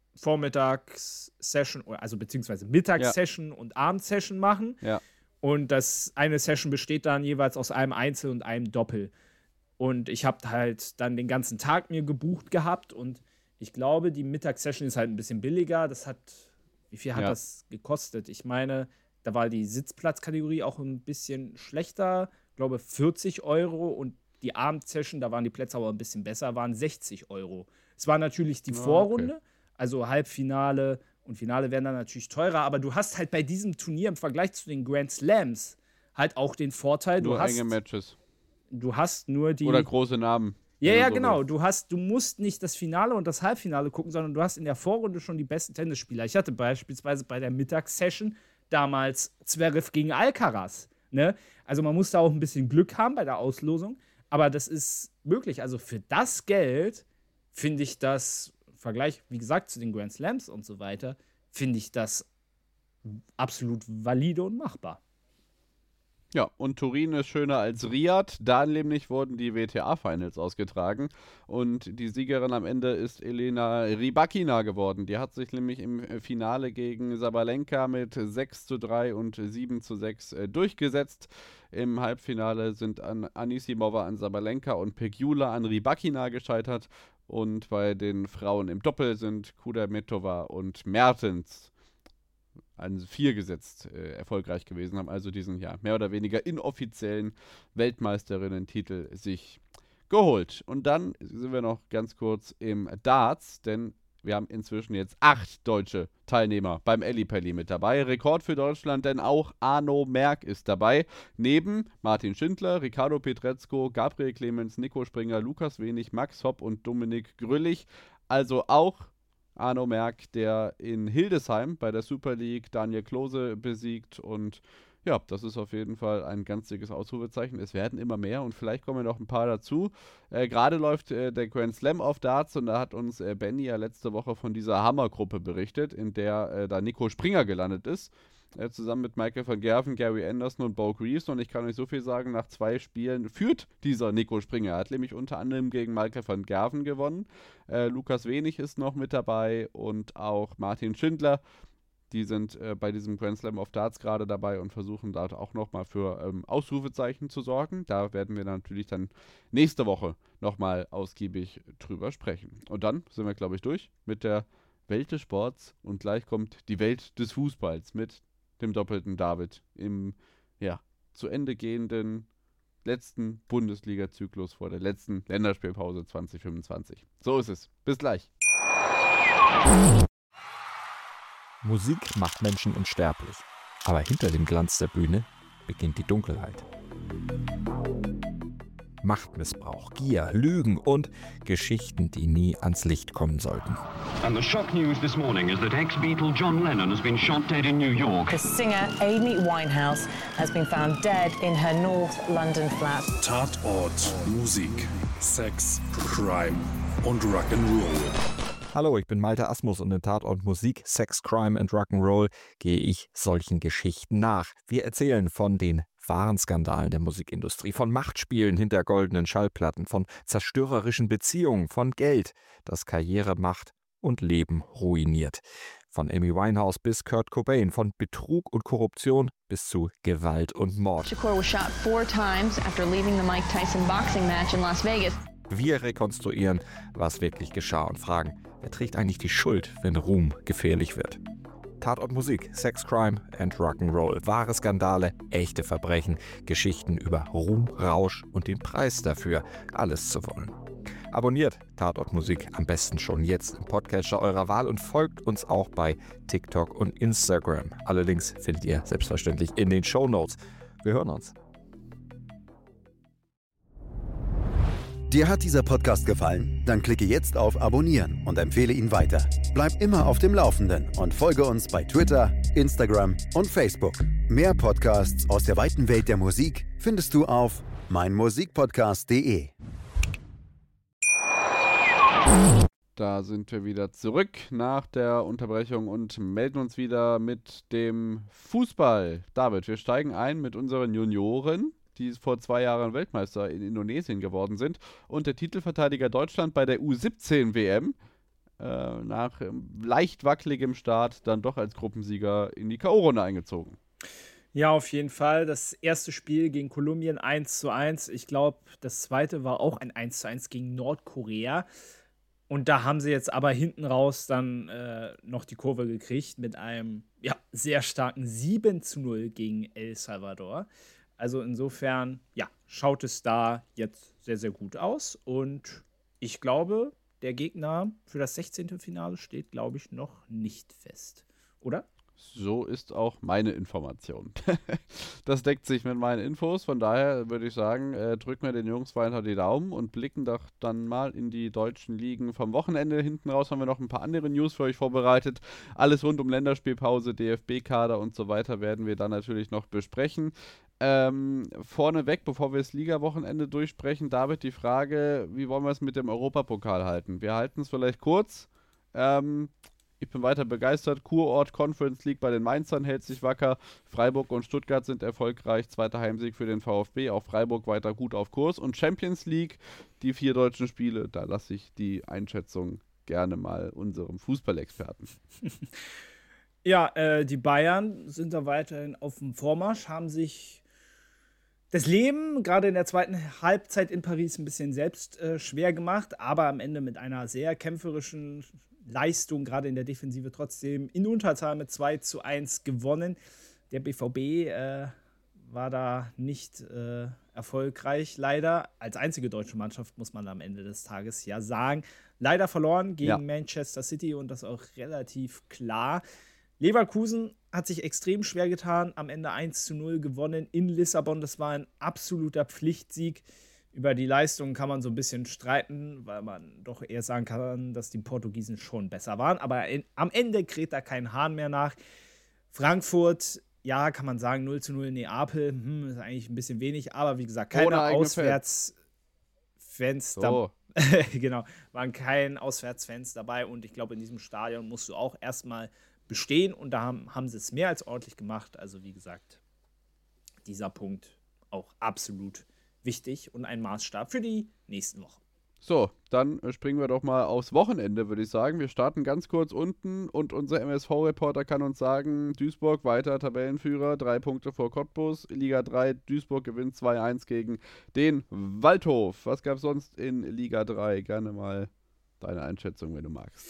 Vormittags-Session, also beziehungsweise Mittags-Session und Abend-Session machen. Ja. Und das eine Session besteht dann jeweils aus einem Einzel und einem Doppel. Und ich habe halt dann den ganzen Tag mir gebucht gehabt und ich glaube, die Mittagssession ist halt ein bisschen billiger. Wie viel hat das gekostet? Ich meine, da war die Sitzplatzkategorie auch ein bisschen schlechter. Ich glaube 40 Euro und die Abendsession, da waren die Plätze aber ein bisschen besser, waren 60 Euro. Es war natürlich die Vorrunde, also Halbfinale und Finale werden dann natürlich teurer, aber du hast halt bei diesem Turnier im Vergleich zu den Grand Slams halt auch den Vorteil, Nur enge Matches. Du hast nur die... Oder große Namen. Ja, genau. Du musst nicht das Finale und das Halbfinale gucken, sondern du hast in der Vorrunde schon die besten Tennisspieler. Ich hatte beispielsweise bei der Mittagssession damals Zverev gegen Alcaraz. Ne? Also man muss da auch ein bisschen Glück haben bei der Auslosung, aber das ist möglich. Also für das Geld finde ich das, im Vergleich, wie gesagt, zu den Grand Slams und so weiter, finde ich das absolut valide und machbar. Ja, und Turin ist schöner als Riyadh. Da nämlich wurden die WTA-Finals ausgetragen. Und die Siegerin am Ende ist Elena Rybakina geworden. Die hat sich nämlich im Finale gegen Sabalenka mit 6:3 und 7:6 durchgesetzt. Im Halbfinale sind Anisimova an Sabalenka und Pegula an Rybakina gescheitert. Und bei den Frauen im Doppel sind Kudermetova und Mertens an 4 gesetzt erfolgreich gewesen, haben also diesen mehr oder weniger inoffiziellen Weltmeisterinnen-Titel sich geholt. Und dann sind wir noch ganz kurz im Darts, denn wir haben inzwischen jetzt 8 deutsche Teilnehmer beim Ellipelli mit dabei. Rekord für Deutschland, denn auch Arno Merck ist dabei. Neben Martin Schindler, Ricardo Pietrezco, Gabriel Clemens, Nico Springer, Lukas Wenig, Max Hopp und Dominik Grüllich. Also auch Arno Merck, der in Hildesheim bei der Super League Daniel Klose besiegt, und ja, das ist auf jeden Fall ein ganz dickes Ausrufezeichen. Es werden immer mehr und vielleicht kommen noch ein paar dazu. Gerade läuft der Grand Slam auf Darts und da hat uns Benny ja letzte Woche von dieser Hammergruppe berichtet, in der da Nico Springer gelandet ist. Zusammen mit Michael van Gerven, Gary Anderson und Bo Greaves. Und ich kann euch so viel sagen, nach 2 Spielen führt dieser Nico Springer. Er hat nämlich unter anderem gegen Michael van Gerven gewonnen. Lukas Wenig ist noch mit dabei und auch Martin Schindler. Die sind bei diesem Grand Slam of Darts gerade dabei und versuchen da auch nochmal für Ausrufezeichen zu sorgen. Da werden wir natürlich dann nächste Woche nochmal ausgiebig drüber sprechen. Und dann sind wir, glaube ich, durch mit der Welt des Sports und gleich kommt die Welt des Fußballs mit dem doppelten David im zu Ende gehenden letzten Bundesliga-Zyklus vor der letzten Länderspielpause 2025. So ist es. Bis gleich. Musik macht Menschen unsterblich. Aber hinter dem Glanz der Bühne beginnt die Dunkelheit. Machtmissbrauch, Gier, Lügen und Geschichten, die nie ans Licht kommen sollten. And the shock news this morning is that ex-Beatle John Lennon has been shot dead in New York. The singer Amy Winehouse has been found dead in her North London flat. Tatort, Musik, Sex, Crime und Rock'n'Roll. Hallo, ich bin Malte Asmus und in Tatort Musik, Sex, Crime and Rock'n'Roll gehe ich solchen Geschichten nach. Wir erzählen von den wahren Skandalen der Musikindustrie, von Machtspielen hinter goldenen Schallplatten, von zerstörerischen Beziehungen, von Geld, das Karriere macht und Leben ruiniert. Von Amy Winehouse bis Kurt Cobain, von Betrug und Korruption bis zu Gewalt und Mord. Shakur was shot 4 times after leaving the Mike Tyson boxing match in Las Vegas. Wir rekonstruieren, was wirklich geschah und fragen, wer trägt eigentlich die Schuld, wenn Ruhm gefährlich wird? Tatort Musik, Sex, Crime and Rock'n'Roll. Wahre Skandale, echte Verbrechen, Geschichten über Ruhm, Rausch und den Preis dafür, alles zu wollen. Abonniert Tatort Musik am besten schon jetzt im Podcatcher eurer Wahl und folgt uns auch bei TikTok und Instagram. Alle Links findet ihr selbstverständlich in den Shownotes. Wir hören uns. Dir hat dieser Podcast gefallen? Dann klicke jetzt auf Abonnieren und empfehle ihn weiter. Bleib immer auf dem Laufenden und folge uns bei Twitter, Instagram und Facebook. Mehr Podcasts aus der weiten Welt der Musik findest du auf meinmusikpodcast.de. Da sind wir wieder zurück nach der Unterbrechung und melden uns wieder mit dem Fußball. David, wir steigen ein mit unseren Junioren. die vor 2 Jahren Weltmeister in Indonesien geworden sind. Und der Titelverteidiger Deutschland bei der U17-WM nach leicht wackeligem Start dann doch als Gruppensieger in die K.O.-Runde eingezogen. Ja, auf jeden Fall. Das erste Spiel gegen Kolumbien 1:1. Ich glaube, das zweite war auch ein 1:1 gegen Nordkorea. Und da haben sie jetzt aber hinten raus dann noch die Kurve gekriegt mit einem sehr starken 7:0 gegen El Salvador. Also insofern, schaut es da jetzt sehr, sehr gut aus. Und ich glaube, der Gegner für das 16. Finale steht, glaube ich, noch nicht fest. Oder? So ist auch meine Information. Das deckt sich mit meinen Infos. Von daher würde ich sagen, drücken wir den Jungs weiter die Daumen und blicken doch dann mal in die deutschen Ligen vom Wochenende. Hinten raus haben wir noch ein paar andere News für euch vorbereitet. Alles rund um Länderspielpause, DFB-Kader und so weiter werden wir dann natürlich noch besprechen. Vorneweg, bevor wir das Liga-Wochenende durchsprechen, David, die Frage, wie wollen wir es mit dem Europapokal halten? Wir halten es vielleicht kurz. Ich bin weiter begeistert. Kurort Conference League bei den Mainzern hält sich wacker. Freiburg und Stuttgart sind erfolgreich. 2. Heimsieg für den VfB. Auch Freiburg weiter gut auf Kurs. Und Champions League, die 4 deutschen Spiele, da lasse ich die Einschätzung gerne mal unserem Fußballexperten. Ja, die Bayern sind da weiterhin auf dem Vormarsch, haben sich das Leben gerade in der zweiten Halbzeit in Paris ein bisschen selbst schwer gemacht, aber am Ende mit einer sehr kämpferischen Leistung, gerade in der Defensive, trotzdem in Unterzahl mit 2:1 gewonnen. Der BVB war da nicht erfolgreich, leider. Als einzige deutsche Mannschaft, muss man am Ende des Tages ja sagen. Leider verloren gegen Manchester City und das auch relativ klar. Leverkusen hat sich extrem schwer getan, am Ende 1:0 gewonnen in Lissabon. Das war ein absoluter Pflichtsieg. Über die Leistung kann man so ein bisschen streiten, weil man doch eher sagen kann, dass die Portugiesen schon besser waren. Aber am Ende kräht da kein Hahn mehr nach. Frankfurt, ja, kann man sagen, 0:0 in Neapel, ist eigentlich ein bisschen wenig. Aber wie gesagt, keine Auswärtsfans dabei. Genau, waren keine Auswärtsfans dabei. Und ich glaube, in diesem Stadion musst du auch erstmal bestehen. Und da haben sie es mehr als ordentlich gemacht. Also wie gesagt, dieser Punkt auch absolut wichtig und ein Maßstab für die nächsten Wochen. So, dann springen wir doch mal aufs Wochenende, würde ich sagen. Wir starten ganz kurz unten und unser MSV-Reporter kann uns sagen, Duisburg weiter Tabellenführer, 3 Punkte vor Cottbus. Liga 3, Duisburg gewinnt 2:1 gegen den Waldhof. Was gab es sonst in Liga 3? Gerne mal deine Einschätzung, wenn du magst.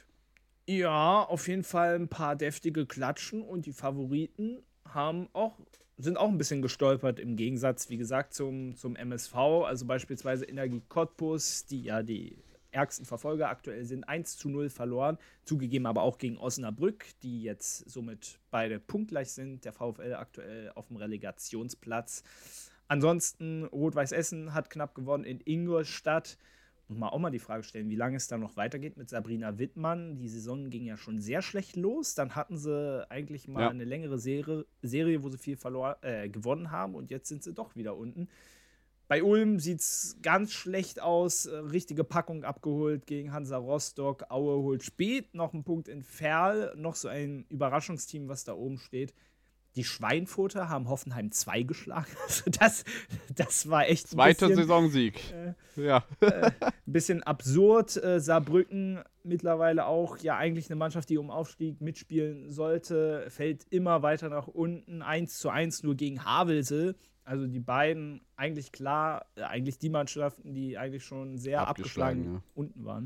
Ja, auf jeden Fall ein paar deftige Klatschen und die Favoriten sind auch ein bisschen gestolpert im Gegensatz, wie gesagt, zum MSV. Also beispielsweise Energie Cottbus, die ja die ärgsten Verfolger aktuell sind, 1:0 verloren. Zugegeben aber auch gegen Osnabrück, die jetzt somit beide punktgleich sind. Der VfL aktuell auf dem Relegationsplatz. Ansonsten Rot-Weiß Essen hat knapp gewonnen in Ingolstadt. Muss man auch mal die Frage stellen, wie lange es da noch weitergeht mit Sabrina Wittmann. Die Saison ging ja schon sehr schlecht los. Dann hatten sie eigentlich mal eine längere Serie, wo sie viel gewonnen haben. Und jetzt sind sie doch wieder unten. Bei Ulm sieht es ganz schlecht aus. Richtige Packung abgeholt gegen Hansa Rostock. Aue holt spät noch einen Punkt in Verl. Noch so ein Überraschungsteam, was da oben steht. Die Schweinfurter haben Hoffenheim 2 geschlagen. Also das war echt Zweiter Saisonsieg. Ein bisschen absurd. Saarbrücken mittlerweile auch, ja eigentlich eine Mannschaft, die um Aufstieg mitspielen sollte, fällt immer weiter nach unten. 1:1 nur gegen Havelse. Also die beiden eigentlich klar, eigentlich die Mannschaften, die eigentlich schon sehr abgeschlagen unten waren,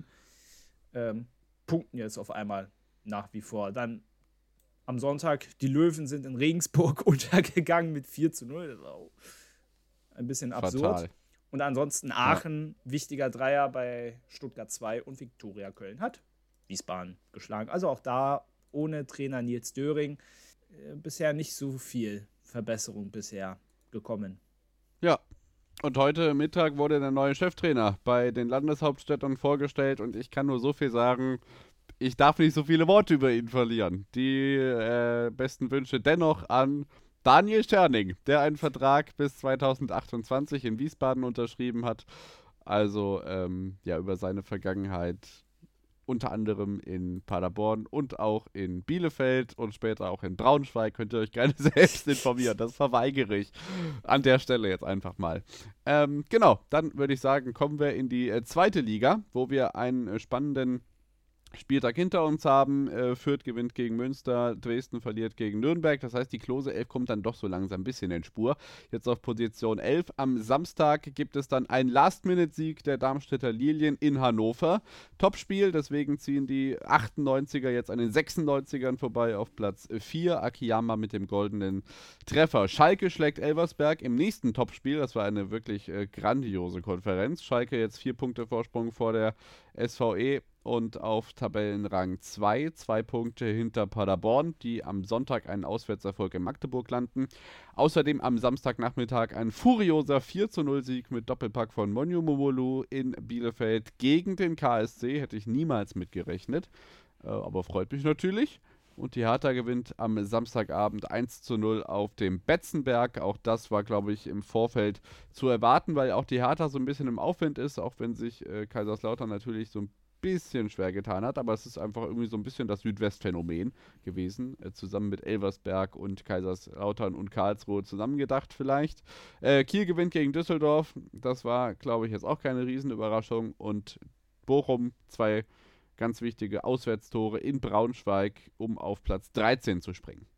punkten jetzt auf einmal nach wie vor. Dann am Sonntag, die Löwen sind in Regensburg untergegangen mit 4:0. Das ist auch ein bisschen absurd. Fatal. Und ansonsten Aachen, wichtiger Dreier bei Stuttgart 2 und Viktoria Köln hat Wiesbaden geschlagen. Also auch da ohne Trainer Nils Döring bisher nicht so viel Verbesserung bisher gekommen. Ja, und heute Mittag wurde der neue Cheftrainer bei den Landeshauptstädten vorgestellt und ich kann nur so viel sagen, ich darf nicht so viele Worte über ihn verlieren. Die besten Wünsche dennoch an Daniel Scherning, der einen Vertrag bis 2028 in Wiesbaden unterschrieben hat. Also, über seine Vergangenheit unter anderem in Paderborn und auch in Bielefeld und später auch in Braunschweig. Könnt ihr euch gerne selbst informieren. Das verweigere ich an der Stelle jetzt einfach mal. Genau, dann würde ich sagen, kommen wir in die zweite Liga, wo wir einen spannenden Spieltag hinter uns haben. Fürth gewinnt gegen Münster, Dresden verliert gegen Nürnberg. Das heißt, die Klose 11 kommt dann doch so langsam ein bisschen in Spur. Jetzt auf Position 11. Am Samstag gibt es dann einen Last-Minute-Sieg der Darmstädter Lilien in Hannover. Topspiel, deswegen ziehen die 98er jetzt an den 96ern vorbei auf Platz 4. Akiyama mit dem goldenen Treffer. Schalke schlägt Elversberg im nächsten Topspiel. Das war eine wirklich grandiose Konferenz. Schalke jetzt 4 Punkte Vorsprung vor der SVE und auf Tabellenrang 2, 2 Punkte hinter Paderborn, die am Sonntag einen Auswärtserfolg in Magdeburg landen. Außerdem am Samstagnachmittag ein furioser 4:0-Sieg mit Doppelpack von Monyu Momolu in Bielefeld gegen den KSC. Hätte ich niemals mitgerechnet, aber freut mich natürlich. Und die Hertha gewinnt am Samstagabend 1:0 auf dem Betzenberg. Auch das war, glaube ich, im Vorfeld zu erwarten, weil auch die Hertha so ein bisschen im Aufwind ist, auch wenn sich Kaiserslautern natürlich so ein bisschen schwer getan hat, aber es ist einfach irgendwie so ein bisschen das Südwestphänomen gewesen, zusammen mit Elversberg und Kaiserslautern und Karlsruhe zusammengedacht vielleicht. Kiel gewinnt gegen Düsseldorf, das war, glaube ich, jetzt auch keine Riesenüberraschung, und Bochum 2 ganz wichtige Auswärtstore in Braunschweig, um auf Platz 13 zu springen.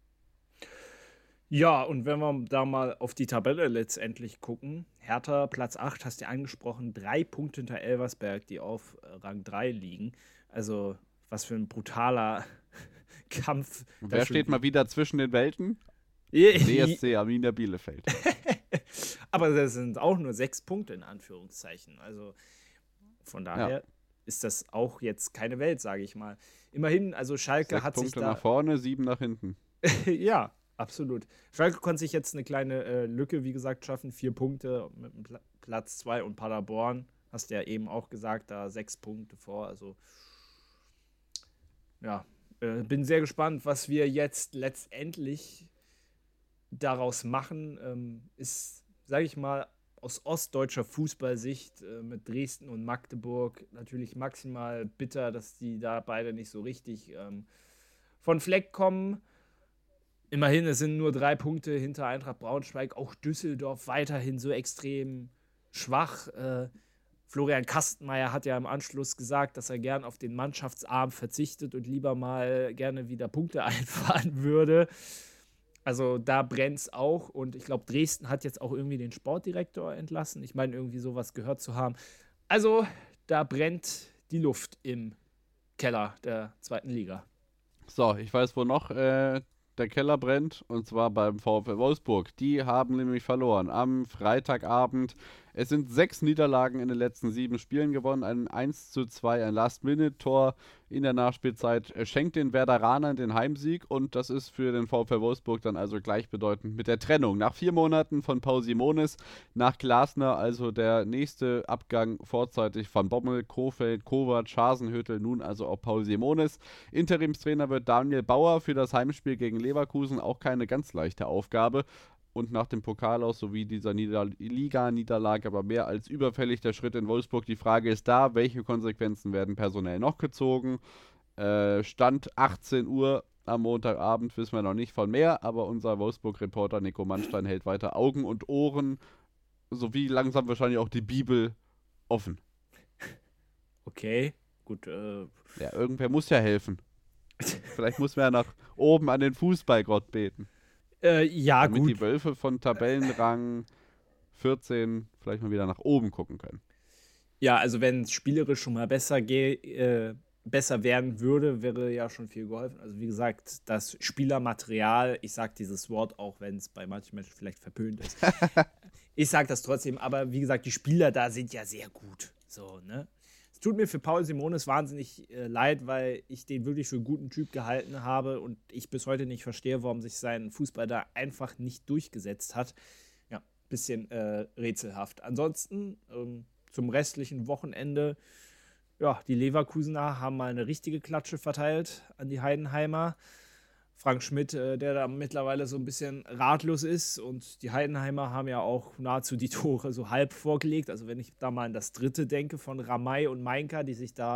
Ja, und wenn wir da mal auf die Tabelle letztendlich gucken, Hertha Platz 8, hast du angesprochen, 3 Punkte hinter Elversberg, die auf Rang 3 liegen. Also was für ein brutaler Kampf. Wer steht mal wieder zwischen den Welten? DSC Arminia Bielefeld. Aber das sind auch nur 6 Punkte in Anführungszeichen. Also von daher ist das auch jetzt keine Welt, sage ich mal. Immerhin, also Schalke 6 hat Punkte sich da... nach vorne, 7 nach hinten. Ja, absolut. Schalke konnte sich jetzt eine kleine Lücke, wie gesagt, schaffen. 4 Punkte mit dem Platz 2 und Paderborn, hast du ja eben auch gesagt, da 6 Punkte vor. Also ja, bin sehr gespannt, was wir jetzt letztendlich daraus machen. Ist, sage ich mal, aus ostdeutscher Fußballsicht mit Dresden und Magdeburg natürlich maximal bitter, dass die da beide nicht so richtig von Fleck kommen. Immerhin, es sind nur 3 Punkte hinter Eintracht Braunschweig. Auch Düsseldorf weiterhin so extrem schwach. Florian Kastenmeier hat ja im Anschluss gesagt, dass er gern auf den Mannschaftsarm verzichtet und lieber mal gerne wieder Punkte einfahren würde. Also da brennt es auch. Und ich glaube, Dresden hat jetzt auch irgendwie den Sportdirektor entlassen. Ich meine, irgendwie sowas gehört zu haben. Also da brennt die Luft im Keller der 2. Liga. So, ich weiß, wo noch der Keller brennt, und zwar beim VfL Wolfsburg. Die haben nämlich verloren am Freitagabend. Es sind 6 Niederlagen in den letzten 7 Spielen gewonnen. Ein 1:2, ein Last-Minute-Tor in der Nachspielzeit schenkt den Werderanern den Heimsieg, und das ist für den VfL Wolfsburg dann also gleichbedeutend mit der Trennung. Nach 4 Monaten von Paul Simonis, nach Glasner, also der nächste Abgang vorzeitig von Bommel, Kohfeldt, Kovac, Hasenhüttl, nun also auch Paul Simonis. Interimstrainer wird Daniel Bauer für das Heimspiel gegen Leverkusen, auch keine ganz leichte Aufgabe. Und nach dem Pokalaus sowie dieser Liga-Niederlage aber mehr als überfällig der Schritt in Wolfsburg. Die Frage ist da, welche Konsequenzen werden personell noch gezogen? Stand 18 Uhr am Montagabend, wissen wir noch nicht von mehr, aber unser Wolfsburg-Reporter Nico Mannstein hält weiter Augen und Ohren sowie langsam wahrscheinlich auch die Bibel offen. Okay, gut. Ja, irgendwer muss ja helfen. Vielleicht muss man ja nach oben an den Fußballgott beten. Ja, damit gut. die Wölfe von Tabellenrang 14 vielleicht mal wieder nach oben gucken können. Ja, also wenn es spielerisch schon mal besser werden würde, wäre ja schon viel geholfen. Also wie gesagt, das Spielermaterial, ich sage dieses Wort, auch wenn es bei manchen Menschen vielleicht verpönt ist. Ich sage das trotzdem, aber wie gesagt, die Spieler da sind ja sehr gut. So, ne? Es tut mir für Paul Simonis wahnsinnig leid, weil ich den wirklich für einen guten Typ gehalten habe und ich bis heute nicht verstehe, warum sich sein Fußball da einfach nicht durchgesetzt hat. Ja, bisschen rätselhaft. Ansonsten zum restlichen Wochenende, ja, die Leverkusener haben mal eine richtige Klatsche verteilt an die Heidenheimer. Frank Schmidt, der da mittlerweile so ein bisschen ratlos ist, und die Heidenheimer haben ja auch nahezu die Tore so halb vorgelegt. Also wenn ich da mal an das dritte denke von Ramay und Mainka, die sich da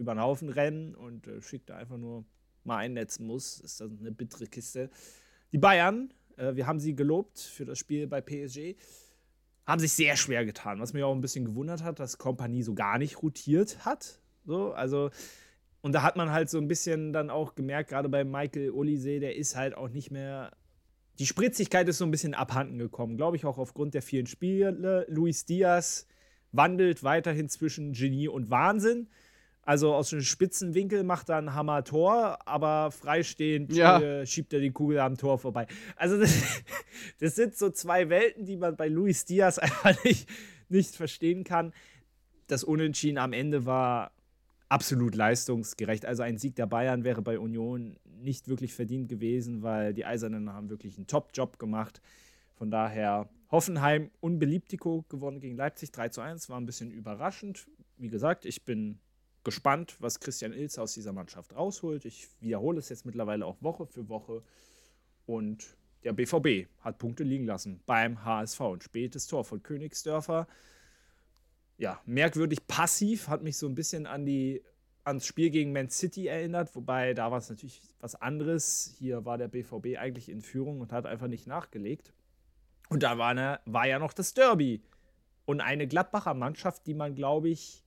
über den Haufen rennen und Schick da einfach nur mal einnetzen muss. Ist das eine bittere Kiste. Die Bayern, wir haben sie gelobt für das Spiel bei PSG, haben sich sehr schwer getan, was mich auch ein bisschen gewundert hat, dass Kompanie so gar nicht rotiert hat. So, also, und da hat man halt so ein bisschen dann auch gemerkt, gerade bei Michael Olise, der ist halt auch nicht mehr, die Spritzigkeit ist so ein bisschen abhanden gekommen, glaube ich auch aufgrund der vielen Spiele. Luis Diaz wandelt weiterhin zwischen Genie und Wahnsinn. Also aus dem Spitzenwinkel macht er ein Hammer-Tor, aber freistehend schiebt er die Kugel am Tor vorbei. Also das sind so zwei Welten, die man bei Luis Diaz einfach nicht verstehen kann. Das Unentschieden am Ende war absolut leistungsgerecht. Also ein Sieg der Bayern wäre bei Union nicht wirklich verdient gewesen, weil die Eisernen haben wirklich einen Top-Job gemacht. Von daher Hoffenheim unbeliebtico gewonnen gegen Leipzig 3:1. War ein bisschen überraschend. Wie gesagt, ich bin gespannt, was Christian Ilse aus dieser Mannschaft rausholt. Ich wiederhole es jetzt mittlerweile auch Woche für Woche. Und der BVB hat Punkte liegen lassen beim HSV. Ein spätes Tor von Königsdörfer. Ja, merkwürdig passiv, hat mich so ein bisschen ans Spiel gegen Man City erinnert, wobei da war es natürlich was anderes. Hier war der BVB eigentlich in Führung und hat einfach nicht nachgelegt. Und da war ja noch das Derby. Und eine Gladbacher Mannschaft, die man, glaube ich,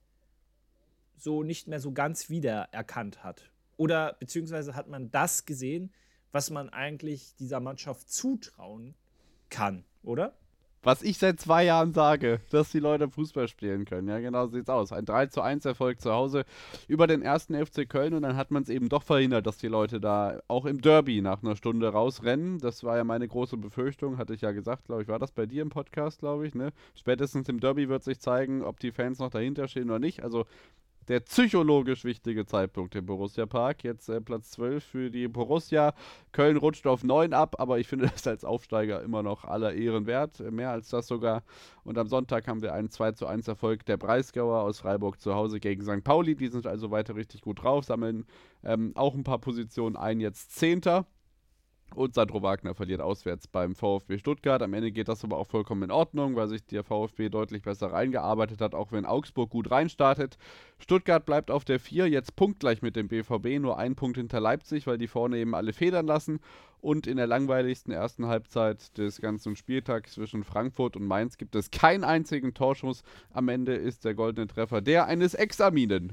so nicht mehr so ganz wiedererkannt hat. Oder beziehungsweise hat man das gesehen, was man eigentlich dieser Mannschaft zutrauen kann, oder? Was ich seit 2 Jahren sage, dass die Leute Fußball spielen können. Ja, genau so sieht's aus. Ein 3:1 Erfolg zu Hause über den 1. FC Köln und dann hat man es eben doch verhindert, dass die Leute da auch im Derby nach einer Stunde rausrennen. Das war ja meine große Befürchtung, hatte ich ja gesagt, glaube ich, war das bei dir im Podcast, glaube ich, ne? Spätestens im Derby wird sich zeigen, ob die Fans noch dahinter stehen oder nicht. Also der psychologisch wichtige Zeitpunkt im Borussia Park. Jetzt Platz 12 für die Borussia. Köln rutscht auf 9 ab, aber ich finde das als Aufsteiger immer noch aller Ehren wert. Mehr als das sogar. Und am Sonntag haben wir einen 2:1 Erfolg der Breisgauer aus Freiburg zu Hause gegen St. Pauli. Die sind also weiter richtig gut drauf, sammeln auch ein paar Positionen ein, jetzt 10. Und Sandro Wagner verliert auswärts beim VfB Stuttgart. Am Ende geht das aber auch vollkommen in Ordnung, weil sich der VfB deutlich besser reingearbeitet hat, auch wenn Augsburg gut reinstartet. Stuttgart bleibt auf der 4, jetzt punktgleich mit dem BVB, nur 1 Punkt hinter Leipzig, weil die vorne eben alle federn lassen. Und in der langweiligsten ersten Halbzeit des ganzen Spieltags zwischen Frankfurt und Mainz gibt es keinen einzigen Torschuss. Am Ende ist der goldene Treffer der eines Examinen.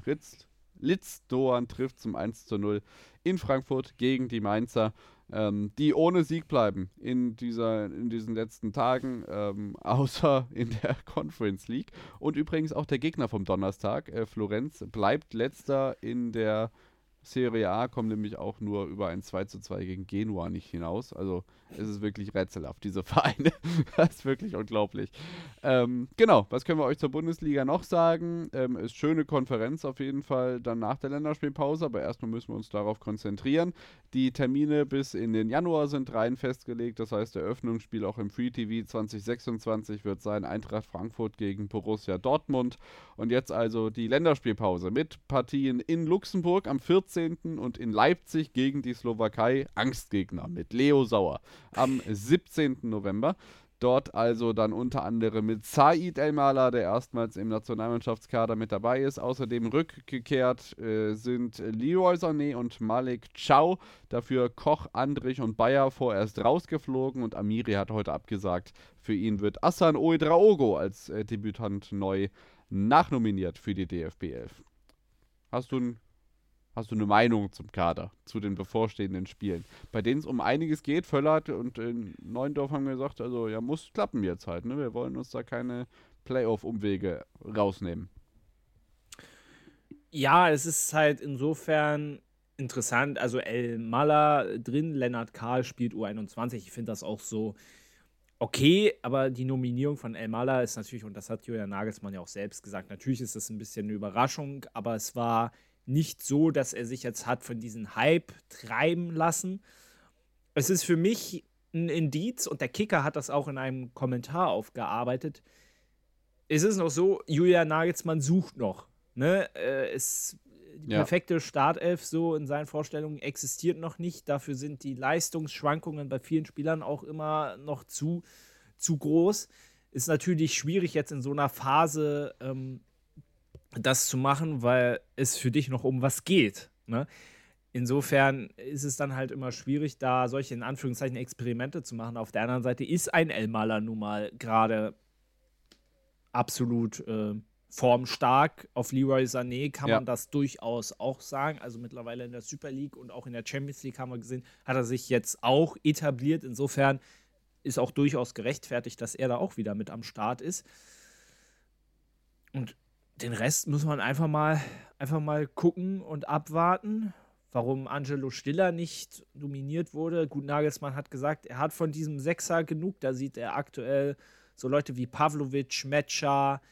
Litz Doan trifft zum 1:0 in Frankfurt gegen die Mainzer, die ohne Sieg bleiben in diesen letzten Tagen, außer in der Conference League. Und übrigens auch der Gegner vom Donnerstag, Florenz, bleibt letzter in der Serie A, kommt nämlich auch nur über ein 2:2 gegen Genua nicht hinaus. Also es ist wirklich rätselhaft, diese Vereine. Das ist wirklich unglaublich. Genau, was können wir euch zur Bundesliga noch sagen? Ist schöne Konferenz auf jeden Fall dann nach der Länderspielpause, aber erstmal müssen wir uns darauf konzentrieren. Die Termine bis in den Januar sind rein festgelegt, das heißt, der Eröffnungsspiel auch im Free TV 2026 wird sein Eintracht Frankfurt gegen Borussia Dortmund. Und jetzt also die Länderspielpause mit Partien in Luxemburg am 14. und in Leipzig gegen die Slowakei, Angstgegner mit Leo Sauer am 17. November. Dort also dann unter anderem mit Said Elmalah, der erstmals im Nationalmannschaftskader mit dabei ist. Außerdem rückgekehrt sind Leroy Sané und Malik Chow. Dafür Koch, Andrich und Bayer vorerst rausgeflogen und Amiri hat heute abgesagt. Für ihn wird Hassan Ouedraogo als Debütant neu nachnominiert für die DFB 11. Hast du eine Meinung zum Kader, zu den bevorstehenden Spielen, bei denen es um einiges geht? Völlert und Neuendorf haben gesagt, also ja, muss klappen jetzt halt, ne? Wir wollen uns da keine Playoff-Umwege rausnehmen. Ja, es ist halt insofern interessant, also Elmalah drin, Lennart Kahl spielt U21, ich finde das auch so okay, aber die Nominierung von Elmalah ist natürlich, und das hat Julian Nagelsmann ja auch selbst gesagt, natürlich ist das ein bisschen eine Überraschung, aber es war nicht so, dass er sich jetzt hat von diesem Hype treiben lassen. Es ist für mich ein Indiz, und der Kicker hat das auch in einem Kommentar aufgearbeitet. Es ist noch so, Julian Nagelsmann sucht noch. Ne? Die perfekte Startelf so in seinen Vorstellungen existiert noch nicht. Dafür sind die Leistungsschwankungen bei vielen Spielern auch immer noch zu groß. Ist natürlich schwierig jetzt in so einer Phase das zu machen, weil es für dich noch um was geht. Ne? Insofern ist es dann halt immer schwierig, da solche in Anführungszeichen Experimente zu machen. Auf der anderen Seite ist ein Elmaler nun mal gerade absolut formstark. Auf Leroy Sané kann man das durchaus auch sagen. Also mittlerweile in der Super League und auch in der Champions League haben wir gesehen, hat er sich jetzt auch etabliert. Insofern ist auch durchaus gerechtfertigt, dass er da auch wieder mit am Start ist. Und den Rest muss man einfach mal gucken und abwarten, warum Angelo Stiller nicht nominiert wurde. Gut, Nagelsmann hat gesagt, er hat von diesem Sechser genug. Da sieht er aktuell so Leute wie Pavlovic, Metscher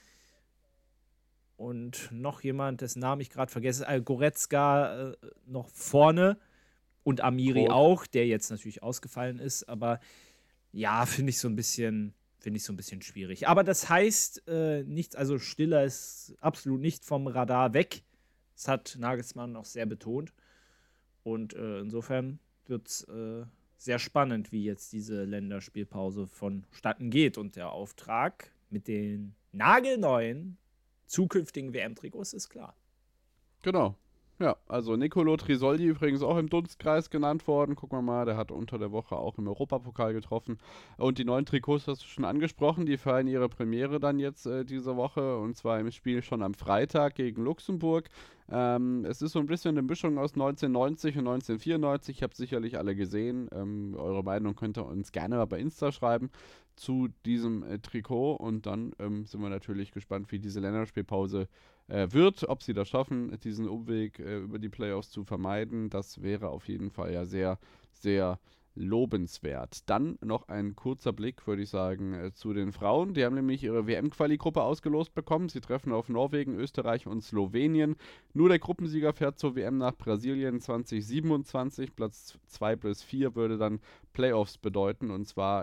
und noch jemand, dessen Namen ich gerade vergesse, Goretzka noch vorne und Amiri auch, der jetzt natürlich ausgefallen ist. Aber ja, finde ich so ein bisschen schwierig. Aber das heißt nichts, also Stiller ist absolut nicht vom Radar weg. Das hat Nagelsmann auch sehr betont. Und insofern wird es sehr spannend, wie jetzt diese Länderspielpause vonstatten geht. Und der Auftrag mit den nagelneuen zukünftigen WM-Trikots ist klar. Genau. Ja, also Nicolo Trisoldi übrigens auch im Dunstkreis genannt worden. Gucken wir mal, der hat unter der Woche auch im Europapokal getroffen. Und die neuen Trikots hast du schon angesprochen, die feiern ihre Premiere dann jetzt diese Woche und zwar im Spiel schon am Freitag gegen Luxemburg. Es ist so ein bisschen eine Mischung aus 1990 und 1994. Ich habe sicherlich alle gesehen. Eure Meinung könnt ihr uns gerne mal bei Insta schreiben zu diesem Trikot. Und dann sind wir natürlich gespannt, wie diese Länderspielpause wird, ob sie das schaffen, diesen Umweg über die Playoffs zu vermeiden. Das wäre auf jeden Fall ja sehr, sehr lobenswert. Dann noch ein kurzer Blick, würde ich sagen, zu den Frauen. Die haben nämlich ihre WM-Quali-Gruppe ausgelost bekommen. Sie treffen auf Norwegen, Österreich und Slowenien. Nur der Gruppensieger fährt zur WM nach Brasilien 2027. Platz 2 bis 4 würde dann Playoffs bedeuten, und zwar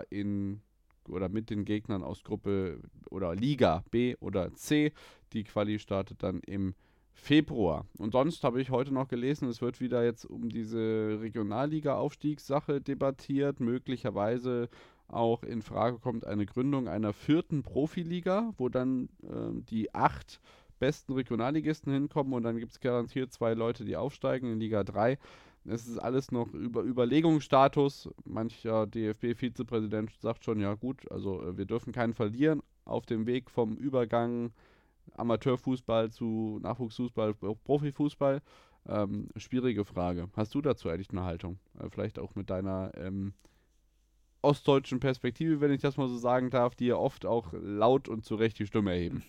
mit den Gegnern aus Gruppe oder Liga B oder C. Die Quali startet dann im Februar. Und sonst habe ich heute noch gelesen, es wird wieder jetzt um diese Regionalliga-Aufstiegssache debattiert. Möglicherweise auch in Frage kommt eine Gründung einer 4. Profiliga, wo dann die 8 besten Regionalligisten hinkommen und dann gibt es garantiert 2 Leute, die aufsteigen in Liga 3. Es ist alles noch Überlegungsstatus. Mancher DFB-Vizepräsident sagt schon, ja gut, also wir dürfen keinen verlieren auf dem Weg vom Übergang Amateurfußball zu Nachwuchsfußball, Profifußball. Schwierige Frage. Hast du dazu eigentlich eine Haltung? Vielleicht auch mit deiner ostdeutschen Perspektive, wenn ich das mal so sagen darf, die ja oft auch laut und zu Recht die Stimme erheben.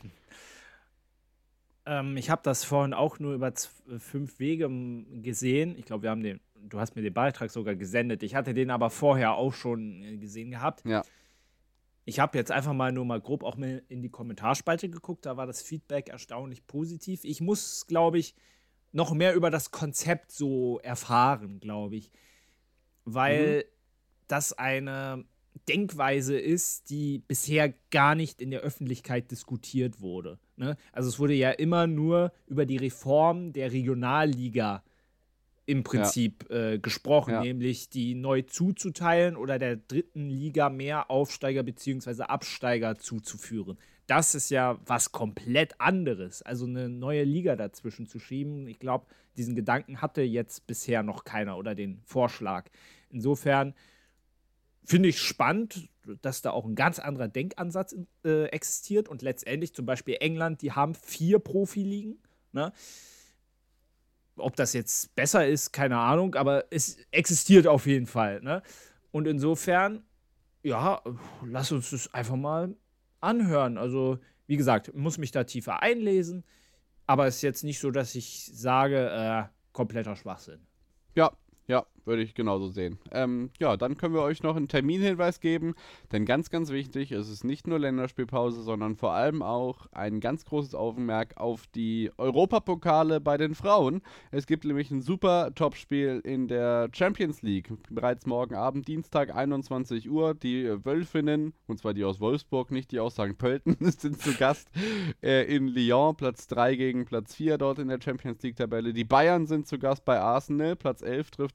Ich habe das vorhin auch nur über 5 Wege gesehen. Ich glaube, du hast mir den Beitrag sogar gesendet. Ich hatte den aber vorher auch schon gesehen gehabt. Ja. Ich habe jetzt einfach mal grob auch mal in die Kommentarspalte geguckt. Da war das Feedback erstaunlich positiv. Ich muss, glaube ich, noch mehr über das Konzept so erfahren, glaube ich. Weil das eine Denkweise ist, die bisher gar nicht in der Öffentlichkeit diskutiert wurde. Ne? Also es wurde ja immer nur über die Reform der Regionalliga im Prinzip gesprochen, nämlich die neu zuzuteilen oder der 3. Liga mehr Aufsteiger bzw. Absteiger zuzuführen. Das ist ja was komplett anderes, also eine neue Liga dazwischen zu schieben. Ich glaube, diesen Gedanken hatte jetzt bisher noch keiner oder den Vorschlag. Insofern finde ich spannend, dass da auch ein ganz anderer Denkansatz existiert und letztendlich zum Beispiel England, die haben 4 Profiligen, ne? Ob das jetzt besser ist, keine Ahnung, aber es existiert auf jeden Fall, ne? Und insofern, ja, lass uns das einfach mal anhören. Also, wie gesagt, muss mich da tiefer einlesen, aber es ist jetzt nicht so, dass ich sage, kompletter Schwachsinn. Ja, würde ich genauso sehen. Dann können wir euch noch einen Terminhinweis geben, denn ganz, ganz wichtig, es ist nicht nur Länderspielpause, sondern vor allem auch ein ganz großes Augenmerk auf die Europapokale bei den Frauen. Es gibt nämlich ein super Topspiel in der Champions League, bereits morgen Abend, Dienstag, 21 Uhr. Die Wölfinnen, und zwar die aus Wolfsburg, nicht die aus St. Pölten, sind zu Gast in Lyon, Platz 3 gegen Platz 4 dort in der Champions League-Tabelle. Die Bayern sind zu Gast bei Arsenal, Platz 11 trifft auf Platz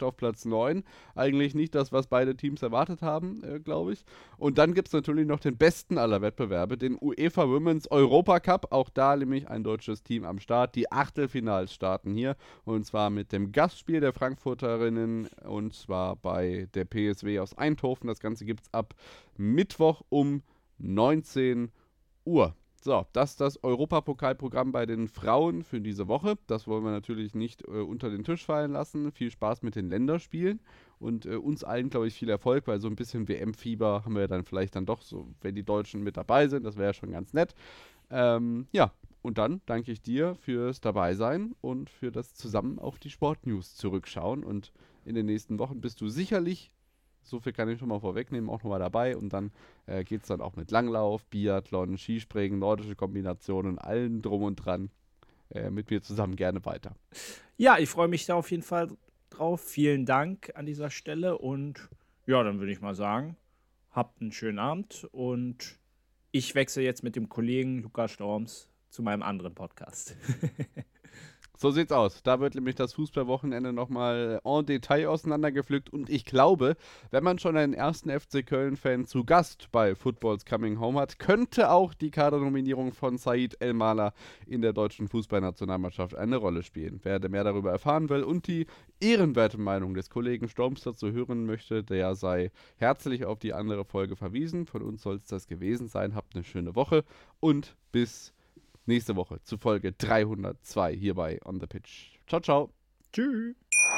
Platz 9. Eigentlich nicht das, was beide Teams erwartet haben, glaube ich. Und dann gibt es natürlich noch den besten aller Wettbewerbe, den UEFA Women's Europa Cup. Auch da nämlich ein deutsches Team am Start. Die Achtelfinals starten hier und zwar mit dem Gastspiel der Frankfurterinnen und zwar bei der PSW aus Eindhoven. Das Ganze gibt es ab Mittwoch um 19 Uhr. So, das ist das Europapokalprogramm bei den Frauen für diese Woche. Das wollen wir natürlich nicht unter den Tisch fallen lassen. Viel Spaß mit den Länderspielen und uns allen, glaube ich, viel Erfolg, weil so ein bisschen WM-Fieber haben wir dann vielleicht dann doch so, wenn die Deutschen mit dabei sind. Das wäre ja schon ganz nett. Ja, und dann danke ich dir fürs Dabeisein und für das zusammen auf die Sportnews zurückschauen. Und in den nächsten Wochen bist du sicherlich, so viel kann ich schon mal vorwegnehmen, auch nochmal dabei. Und dann geht es dann auch mit Langlauf, Biathlon, Skispringen, nordische Kombinationen, allen drum und dran mit mir zusammen gerne weiter. Ja, ich freue mich da auf jeden Fall drauf. Vielen Dank an dieser Stelle. Und ja, dann würde ich mal sagen, habt einen schönen Abend. Und ich wechsle jetzt mit dem Kollegen Lukas Storms zu meinem anderen Podcast. So sieht's aus. Da wird nämlich das Fußballwochenende nochmal en Detail auseinandergepflückt. Und ich glaube, wenn man schon einen ersten FC Köln-Fan zu Gast bei Football's Coming Home hat, könnte auch die Kadernominierung von Said El-Mala in der deutschen Fußballnationalmannschaft eine Rolle spielen. Wer mehr darüber erfahren will und die ehrenwerte Meinung des Kollegen Storms dazu hören möchte, der sei herzlich auf die andere Folge verwiesen. Von uns soll es das gewesen sein. Habt eine schöne Woche und bis nächste Woche zu Folge 302 hier bei On the Pitch. Ciao, ciao. Tschüss.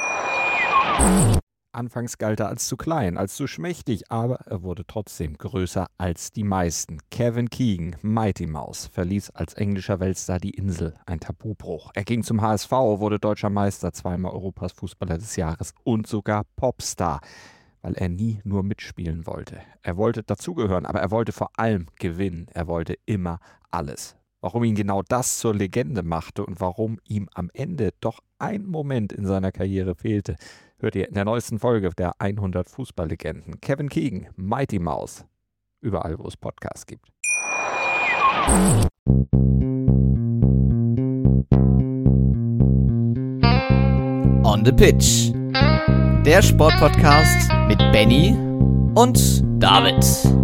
Anfangs galt er als zu klein, als zu schmächtig, aber er wurde trotzdem größer als die meisten. Kevin Keegan, Mighty Mouse, verließ als englischer Weltstar die Insel, ein Tabubruch. Er ging zum HSV, wurde deutscher Meister, zweimal Europas Fußballer des Jahres und sogar Popstar, weil er nie nur mitspielen wollte. Er wollte dazugehören, aber er wollte vor allem gewinnen. Er wollte immer alles. Warum ihn genau das zur Legende machte und warum ihm am Ende doch ein Moment in seiner Karriere fehlte, hört ihr in der neuesten Folge der 100 Fußballlegenden. Kevin Keegan, Mighty Mouse. Überall, wo es Podcasts gibt. On the Pitch. Der Sportpodcast mit Benny und David.